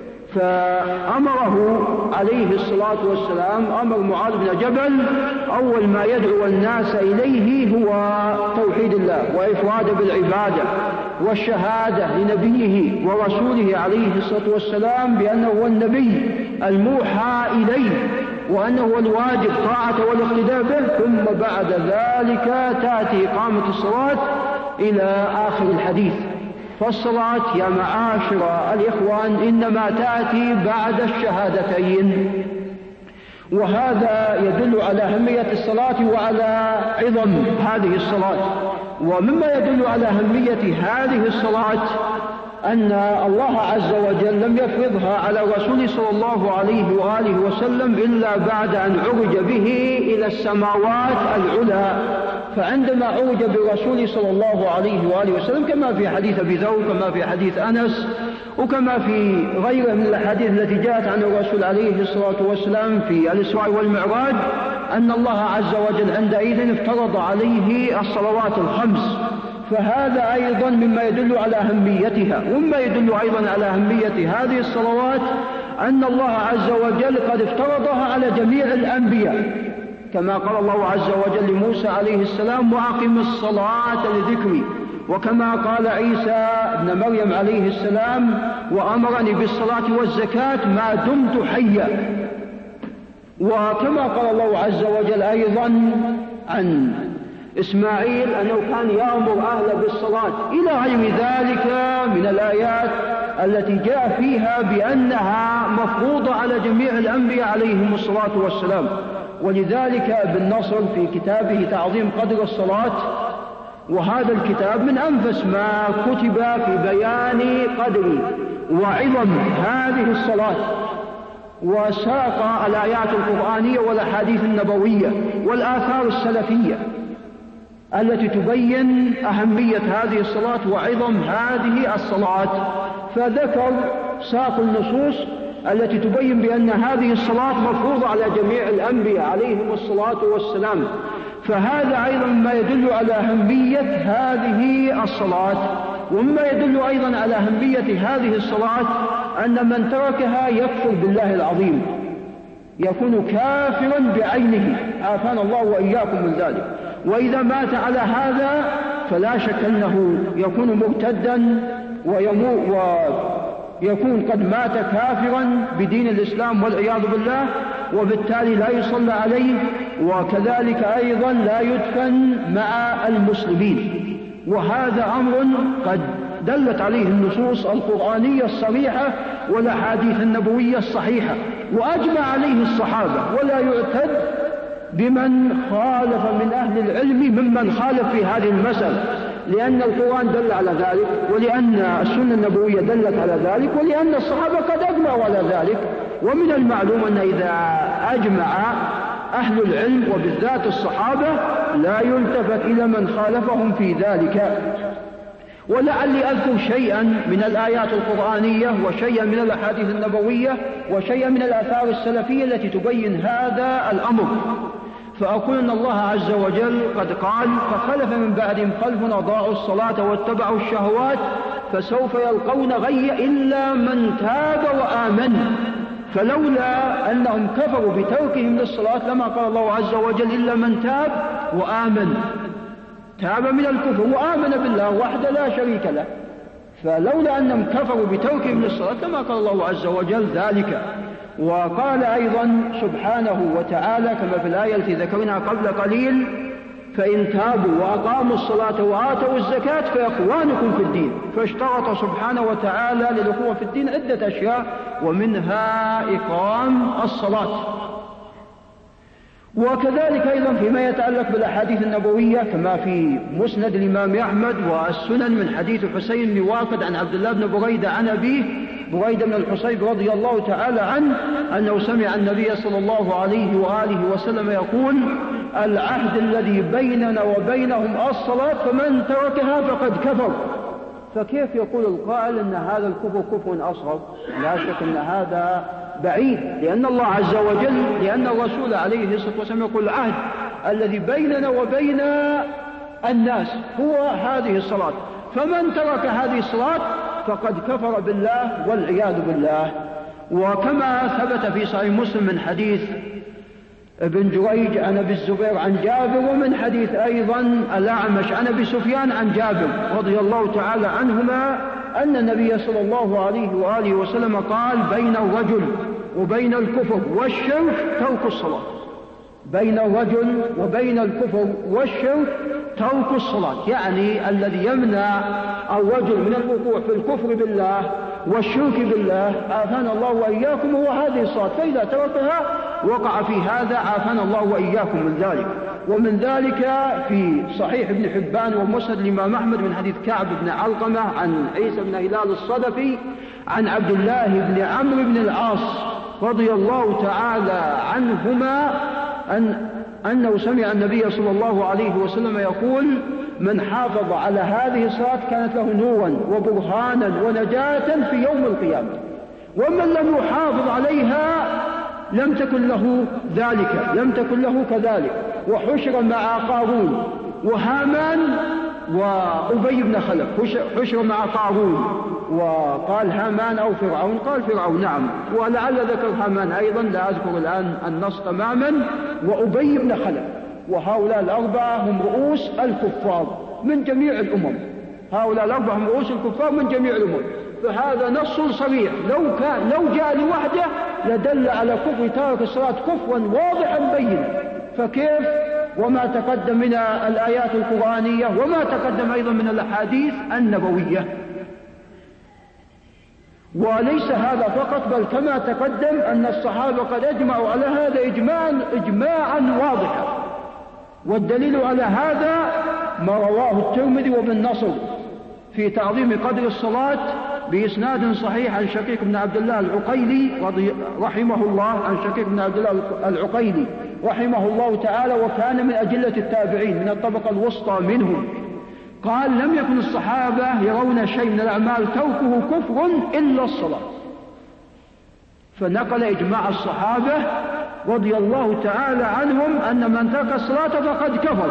S3: فأمره عليه الصلاة والسلام، أمر معاذ بن جبل أول ما يدعو الناس إليه هو توحيد الله وإفراد بالعبادة والشهادة لنبيه ورسوله عليه الصلاة والسلام بأنه هو النبي الموحى إليه وأنه هو الواجب طاعة والاقتداء به، ثم بعد ذلك تأتي إقامة الصلاة إلى آخر الحديث. فالصلاة يا معاشر الإخوان إنما تأتي بعد الشهادتين، وهذا يدل على أهمية الصلاة وعلى عظم هذه الصلاة. ومما يدل على أهمية هذه الصلاة أن الله عز وجل لم يفرضها على الرسول صلى الله عليه وآله وسلم إلا بعد أن عرج به إلى السماوات العلى. فعندما عرج بالرسول صلى الله عليه وآله وسلم كما في حديث أبي ذر، كما في حديث أنس، وكما في غيره من الحديث التي جاءت عن الرسول عليه الصلاة والسلام في الإسراء والمعراج، أن الله عز وجل عندئذ افترض عليه الصلوات الخمس. فهذا أيضا مما يدل على أهميتها. ومما يدل أيضا على أهمية هذه الصلوات أن الله عز وجل قد افترضها على جميع الأنبياء، كما قال الله عز وجل لموسى عليه السلام: وأقم الصلاة لذكري. وكما قال عيسى ابن مريم عليه السلام: وأمرني بالصلاة والزكاة ما دمت حيا. وكما قال الله عز وجل أيضا عن إسماعيل أنه كان يأمر أهله بالصلاة، إلى غير ذلك من الآيات التي جاء فيها بأنها مفروضة على جميع الأنبياء عليهم الصلاة والسلام. ولذلك ابن نصر في كتابه تعظيم قدر الصلاة، وهذا الكتاب من أنفس ما كتب في بيان قدر وعظم هذه الصلاة، وساق الآيات القرآنية والأحاديث النبوية والآثار السلفية التي تبين أهمية هذه الصلاة وعظم هذه الصلاة. فذكر ساق النصوص التي تبين بأن هذه الصلاة مفروضة على جميع الأنبياء عليهم الصلاة والسلام. فهذا أيضا ما يدل على أهمية هذه الصلاة. ومما يدل أيضا على أهمية هذه الصلاة أن من تركها يكفر بالله العظيم، يكون كافرا بعينه، عافانا الله وإياكم من ذلك. وإذا مات على هذا فلا شك أنه يكون مرتدا ويكون قد مات كافرا بدين الإسلام والعياذ بالله، وبالتالي لا يصلى عليه، وكذلك أيضا لا يدفن مع المسلمين. وهذا أمر قد دلت عليه النصوص القرآنية الصريحة والأحاديث النبوية الصحيحة، وأجمع عليه الصحابة، ولا يعتد بمن خالف من أهل العلم ممن خالف في هذه المسألة، لأن القرآن دل على ذلك، ولأن السنة النبوية دلت على ذلك، ولأن الصحابة قد أجمعوا على ذلك. ومن المعلوم أن إذا أجمع أهل العلم وبالذات الصحابة لا يلتفت إلى من خالفهم في ذلك. ولعلي أذكر شيئا من الآيات القرآنية وشيئا من الأحاديث النبوية وشيئا من الآثار السلفية التي تبين هذا الأمر. فأقول أن الله عز وجل قد قال: فخلف من بعدهم خلف أضاعوا الصلاة واتبعوا الشهوات فسوف يلقون غي إلا من تاب وآمن. فلولا أنهم كفروا بتركهم للصلاة لما قال الله عز وجل إلا من تاب وآمن، تاب من الكفر وآمن بالله وحده لا شريك له. فلولا أنهم كفروا بتركهم للصلاة لما قال الله عز وجل ذلك. وقال أيضا سبحانه وتعالى كما في الآية التي ذكرنا قبل قليل: فإن تابوا وأقاموا الصلاة وآتوا الزكاة فإخوانكم في الدين. فاشترط سبحانه وتعالى للأخوة في الدين عدة أشياء، ومنها إقام الصلاة. وكذلك أيضا فيما يتعلق بالأحاديث النبوية كما في مسند الإمام أحمد والسنن من حديث حسين بن واقد عن عبد الله بن بريدة عن أبيه بريدة بن الحصيب رضي الله تعالى عنه أنه سمع النبي صلى الله عليه وآله وسلم يقول: العهد الذي بيننا وبينهم الصلاة فمن تركها فقد كفر. فكيف يقول القائل أن هذا الكفر كفر أصغر؟ لا شك أن هذا بعيد، لأن الله عز وجل، لأن الرسول عليه الصلاة والسلام يقول: العهد الذي بيننا وبين الناس هو هذه الصلاة، فمن ترك هذه الصلاة فقد كفر بالله والعياذ بالله. وكما ثبت في صحيح مسلم من حديث ابن جريج عن أبي الزبير عن جابر، ومن حديث أيضا الأعمش عن أبي سفيان عن جابر رضي الله تعالى عنهما أن النبي صلى الله عليه وآله وسلم قال: بين الرجل وبين الكفر والشرك ترك الصلاة. بين الرجل وبين الكفر والشرك ترك الصلاة، يعني الذي يمنع الرجل من الوقوع في الكفر بالله والشرك بالله عافانا الله وإياكم هو هذه الصلاة، فإذا تركها وقع في هذا عافانا الله وإياكم من ذلك. ومن ذلك في صحيح ابن حبان ومسند الإمام أحمد من حديث كعب بن علقمة عن عيسى بن هلال الصدفي عن عبد الله بن عمرو بن العاص رضي الله تعالى عنهما أنه سمع النبي صلى الله عليه وسلم يقول: من حافظ على هذه الصلاة كانت له نورا وبرهانا ونجاة في يوم القيامة، ومن لم يحافظ عليها لم تكن له ذلك، لم تكن له كذلك. وحشر مع قارون وهامان وأبي بن خلف، حشر مع قارون، وقال هامان أو فرعون، قال فرعون نعم، ولعل ذكر هامان أيضا، لا أذكر الآن النص تماما، وأبي بن خلف. وهؤلاء الأربعة هم رؤوس الكفار من جميع الأمم، هؤلاء الأربعة هم رؤوس الكفار من جميع الأمم. فهذا نص صريح، لو جاء لوحده لدل على كفر تارك الصلاة كفرا واضحا بينا، فكيف وما تقدم من الآيات القرآنية وما تقدم أيضا من الأحاديث النبوية. وليس هذا فقط، بل كما تقدم أن الصحابة قد أجمعوا على هذا إجماعا واضحا. والدليل على هذا ما رواه الترمذي وابن نصر في تعظيم قدر الصلاة بإسناد صحيح عن شقيق بن عبد الله العقيلي رحمه الله، عن شقيق بن عبد الله العقيلي رحمه الله تعالى، وكان من أجلة التابعين من الطبقة الوسطى منهم. قال: لم يكن الصحابة يرون شيء من الأعمال تركه كفر إلا الصلاة. فنقل إجماع الصحابة رضي الله تعالى عنهم أن من ترك الصلاة فقد كفر.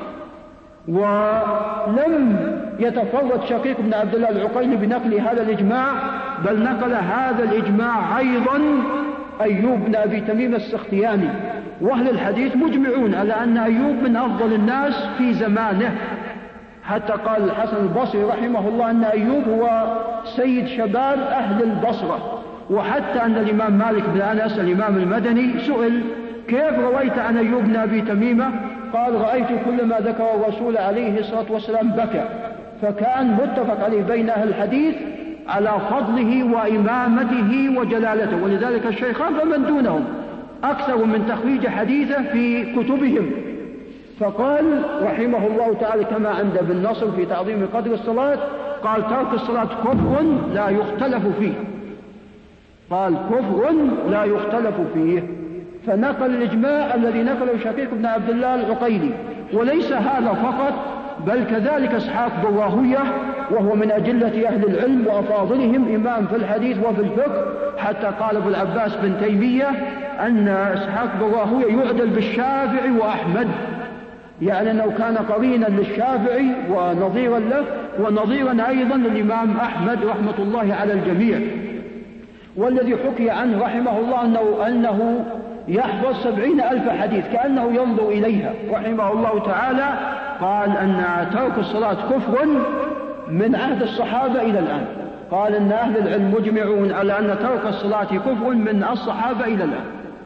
S3: ولم يتفرد شقيق بن عبد الله العقيلي بنقل هذا الإجماع، بل نقل هذا الإجماع أيضا أيوب بن أبي تميم السختياني. وأهل الحديث مجمعون على أن أيوب من أفضل الناس في زمانه، حتى قال الحسن البصري رحمه الله أن أيوب هو سيد شباب أهل البصرة. وحتى أن الإمام مالك بن أنس الإمام المدني سئل: كيف رويت عن أيوب بن أبي تميمة؟ قال: رأيت كل ما ذكر الرسول عليه الصلاة والسلام بكى. فكان متفق عليه بين أهل الحديث على فضله وإمامته وجلالته، ولذلك الشيخان فمن دونهم أكثر من تخريج حديثه في كتبهم. فقال رحمه الله تعالى كما عند ابن نصر في تعظيم قدر الصلاة، قال: ترك الصلاة كفر لا يختلف فيه. قال: كفر لا يختلف فيه. فنقل الإجماع الذي نقله شقيق بن عبد الله العقيلي. وليس هذا فقط، بل كذلك إسحاق بن راهويه، وهو من أجلة أهل العلم وأفاضلهم، إمام في الحديث وفي الفقه، حتى قال ابو العباس بن تيمية أن إسحاق بن راهويه يعدل بالشافعي وأحمد، يعني أنه كان قرينا للشافعي ونظيرا له، ونظيرا أيضا للإمام أحمد رحمة الله على الجميع. والذي حكي عنه رحمه الله أنه يحفظ 70,000 حديث كأنه ينظر إليها رحمه الله تعالى. قال أن ترك الصلاة كفر من عهد الصحابة إلى الآن. قال أن أهل العلم مجمعون على أن ترك الصلاة كفر من الصحابة إلى الآن.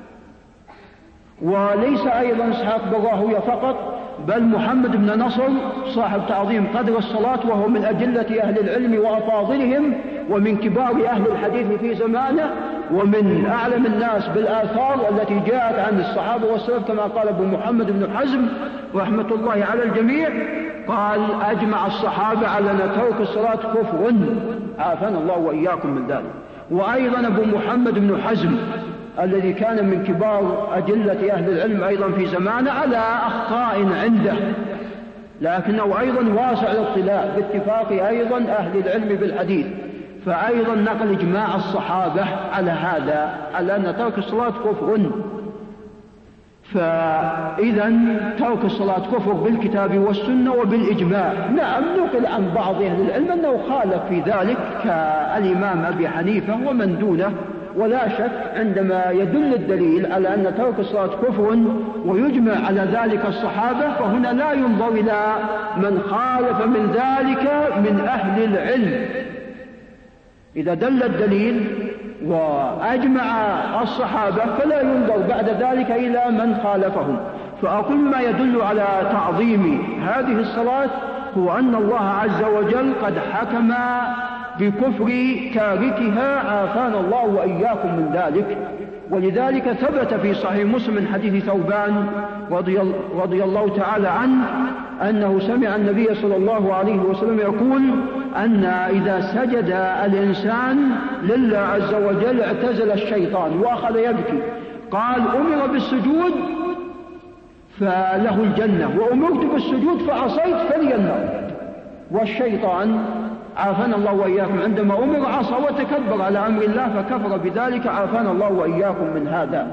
S3: وليس أيضا إسحاق بن راهويه فقط، بل محمد بن نصر صاحب تعظيم قدر الصلاة، وهو من أجلة أهل العلم وأفاضلهم، ومن كبار أهل الحديث في زمانه، ومن أعلم الناس بالآثار التي جاءت عن الصحابة والسلف، كما قال ابو محمد بن حزم رحمة الله على الجميع. قال: أجمع الصحابة على أن ترك الصلاة كفر، عافانا الله وإياكم من ذلك. وأيضا ابو محمد بن حزم الذي كان من كبار أجلة أهل العلم أيضا في زمانه على أخطاء عنده، لكنه أيضا واسع الاطلاع باتفاق أيضا أهل العلم بالحديث. فأيضا نقل إجماع الصحابة على هذا، على أن ترك الصلاة كفر. فإذا ترك الصلاة كفر بالكتاب والسنة وبالإجماع. نعم، نقل عن بعض أهل العلم أنه خالف في ذلك كالإمام أبي حنيفة ومن دونه، ولا شك عندما يدل الدليل على أن ترك الصلاة كفر ويجمع على ذلك الصحابة، فهنا لا ينظر إلى من خالف من ذلك من أهل العلم. إذا دل الدليل وأجمع الصحابة فلا ينظر بعد ذلك إلى من خالفهم. فأقول ما يدل على تعظيم هذه الصلاة هو أن الله عز وجل قد حكم بكفر تاركها، عافانا الله وإياكم من ذلك. ولذلك ثبت في صحيح مسلم من حديث ثوبان رضي الله تعالى عنه أنه سمع النبي صلى الله عليه وسلم يقول أن إذا سجد الإنسان لله عز وجل اعتزل الشيطان وأخذ يبكي، قال أمر بالسجود فله الجنة، وأمرت بالسجود فعصيت فلي النار. والشيطان عافانا الله وإياكم عندما أمر عصى وتكبر على أمر الله فكفر بذلك، عافانا الله وإياكم من هذا.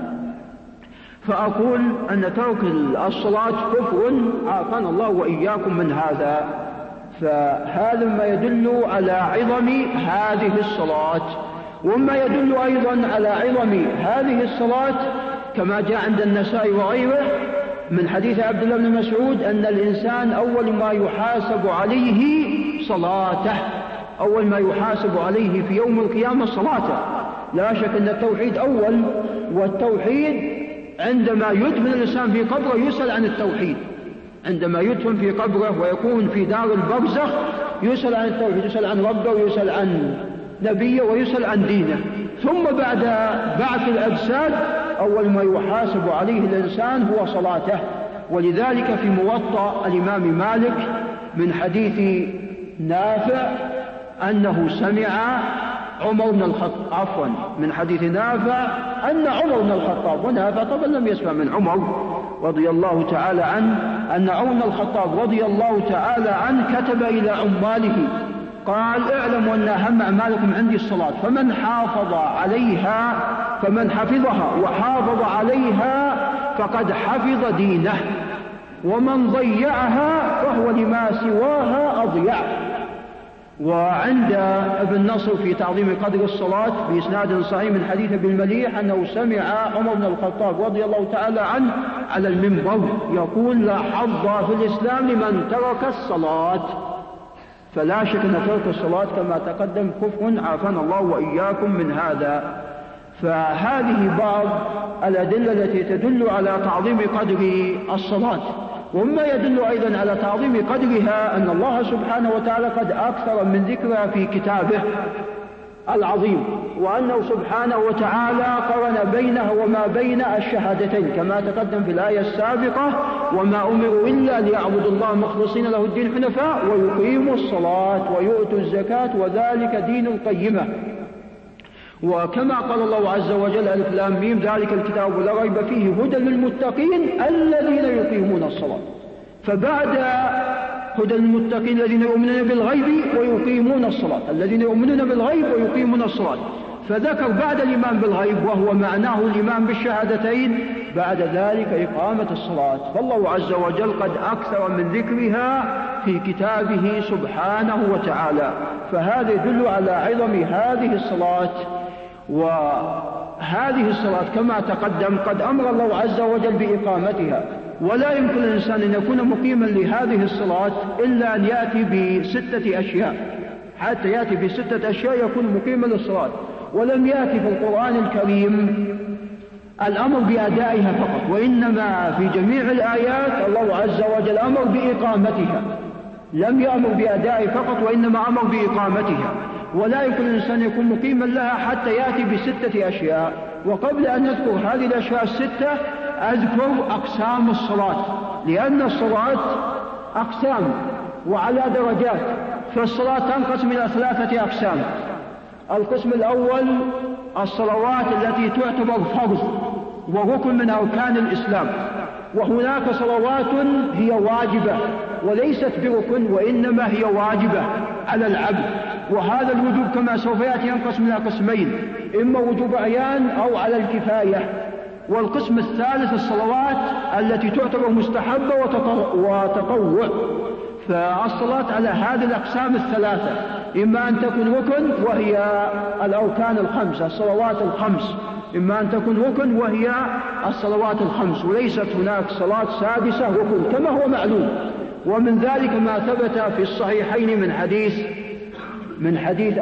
S3: فأقول أن ترك الصلاة كفر، عافانا الله وإياكم من هذا. فهذا ما يدل على عظم هذه الصلاة. وما يدل أيضا على عظم هذه الصلاة كما جاء عند النسائي وغيره من حديث عبد الله بن مسعود أن الإنسان أول ما يحاسب عليه صلاته، أول ما يحاسب عليه في يوم القيامة صلاته. لا شك أن التوحيد أول، والتوحيد عندما يدفن الإنسان في قبره يسأل عن التوحيد، عندما يدفن في قبره ويكون في دار البرزخ يسأل عن التوحيد، يسأل عن ربه ويسأل عن نبيه ويسأل عن دينه. ثم بعد بعث الأجساد أول ما يحاسب عليه الإنسان هو صلاته. ولذلك في موطأ الإمام مالك من حديث نافع أنه سمع عمر بن الخطاب، عفوا من حديث نافع أن عمر بن الخطاب، ونافع طبعا لم يسمع من عمر رضي الله تعالى عنه، أن عمر بن الخطاب رضي الله تعالى عنه كتب إلى عماله قال اعلموا أن أهم أعمالكم عندي الصلاة، فمن حافظ عليها فمن حفظها وحافظ عليها فقد حفظ دينه، ومن ضيعها فهو لما سواها أضيع. وعند ابن نصر في تعظيم قدر الصلاة بإسناد صحيح من حديث ابن المليح أنه سمع عمر بن الخطاب رضي الله تعالى عنه على المنبر يقول لا حظ في الإسلام لمن ترك الصلاة. فلا شك أن ترك الصلاة كما تقدم كفر، عافانا الله وإياكم من هذا. فهذه بعض الأدلة التي تدل على تعظيم قدر الصلاة. وما يدل أيضا على تعظيم قدرها أن الله سبحانه وتعالى قد أكثر من ذكرها في كتابه العظيم، وأنه سبحانه وتعالى قرن بينها وما بين الشهادتين كما تقدم في الآية السابقة وما أمروا إلا ليعبدوا الله مخلصين له الدين حنفاء ويقيموا الصلاة ويؤتوا الزكاة وذلك دين القيمة. وكما قال الله عز وجل ألف لام ميم ذلك الكتاب لا ريب فيه هدى للمتقين الذين يقيمون الصلاة. فبعد هدى للمتقين الذين يؤمنون بالغيب ويقيمون الصلاة، الذين يؤمنون بالغيب ويقيمون الصلاة، فذكر بعد الإيمان بالغيب وهو معناه الإيمان بالشهادتين بعد ذلك إقامة الصلاة. فالله عز وجل قد أكثر من ذكرها في كتابه سبحانه وتعالى. فهذا يدل على عظم هذه الصلاة. وهذه الصلاة كما تقدم قد أمر الله عز وجل بإقامتها، ولا يمكن الإنسان أن يكون مقيما لهذه الصلاة إلا أن يأتي بستة أشياء. حتى يأتي بستة أشياء يكون مقيما للصلاة. ولم يأتي في القرآن الكريم الأمر بأدائها فقط، وإنما في جميع الآيات الله عز وجل أمر بإقامتها، لم يأمر بأدائها فقط وإنما أمر بإقامتها. ولا يمكن الإنسان يكون مقيما لها حتى يأتي بستة أشياء. وقبل أن نذكر هذه الأشياء الستة أذكر أقسام الصلاة، لأن الصلاة أقسام وعلى درجات. فالصلاة تنقسم إلى ثلاثة أقسام. القسم الأول الصلوات التي تعتبر فرض وركن من أركان الإسلام، وهناك صلوات هي واجبة وليست بركن وإنما هي واجبة على العبد. وهذا الوجوب كما سوف يأتي ينقسم إلى قسمين، إما وجوب عيان أو على الكفاية. والقسم الثالث الصلوات التي تعتبر مستحبة وتطوع. فالصلاة على هذه الأقسام الثلاثة. إما أن تكون ركن وهي الأركان الخمس الصلوات الخمس، إما أن تكون ركن وهي الصلوات الخمس، وليست هناك صلاة سادسة ركن كما هو معلوم. ومن ذلك ما ثبت في الصحيحين من حديث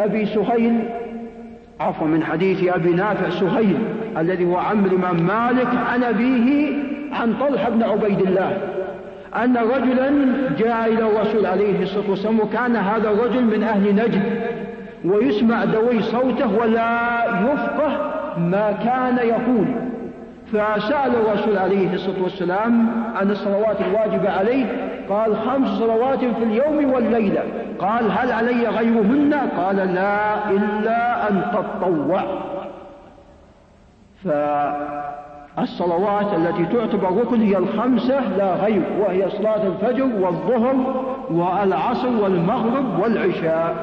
S3: أبي نافع سهيل الذي هو عم الإمام مالك عن أبيه عن طلحة بن عبيد الله أن رجلا جاء إلى الرسول عليه الصلاة والسلام، وكان هذا الرجل من أهل نجد ويسمع دوي صوته ولا يفقه ما كان يقول، فسأل الرسول عليه الصلاة والسلام عن الصلوات الواجبة عليه، قال 5 صلوات في اليوم والليلة. قال هل علي غيرهن؟ قال لا إلا أن تطوع. فالصلوات التي تعتبر ركن هي 5 لا غير، وهي صلاة الفجر والظهر والعصر والمغرب والعشاء.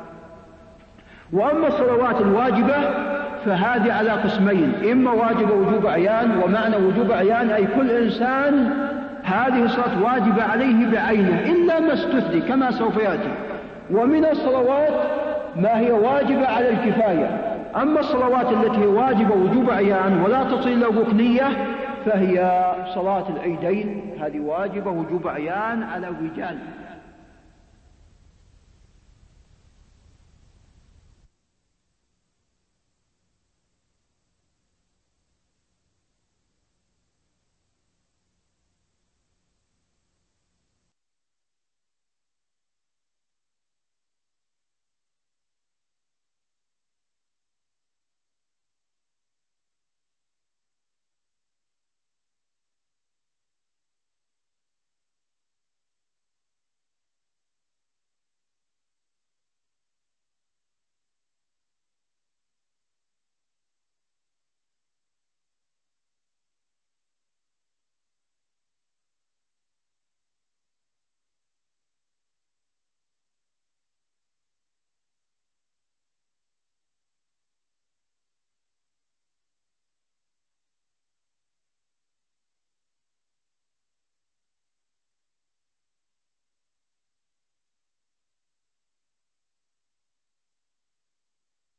S3: وأما الصلوات الواجبة فهذه على قسمين، إما واجبة وجوب عيان، ومعنى وجوب عيان أي كل إنسان هذه الصلاة واجبة عليه بعينه إلا ما استثني كما سوف يأتي. ومن الصلوات ما هي واجبة على الكفاية. أما الصلوات التي هي واجبة وجوب عيان ولا تصل إلى ركنية فهي صلاة العيدين، هذه واجبة وجوب عيان على الرجال.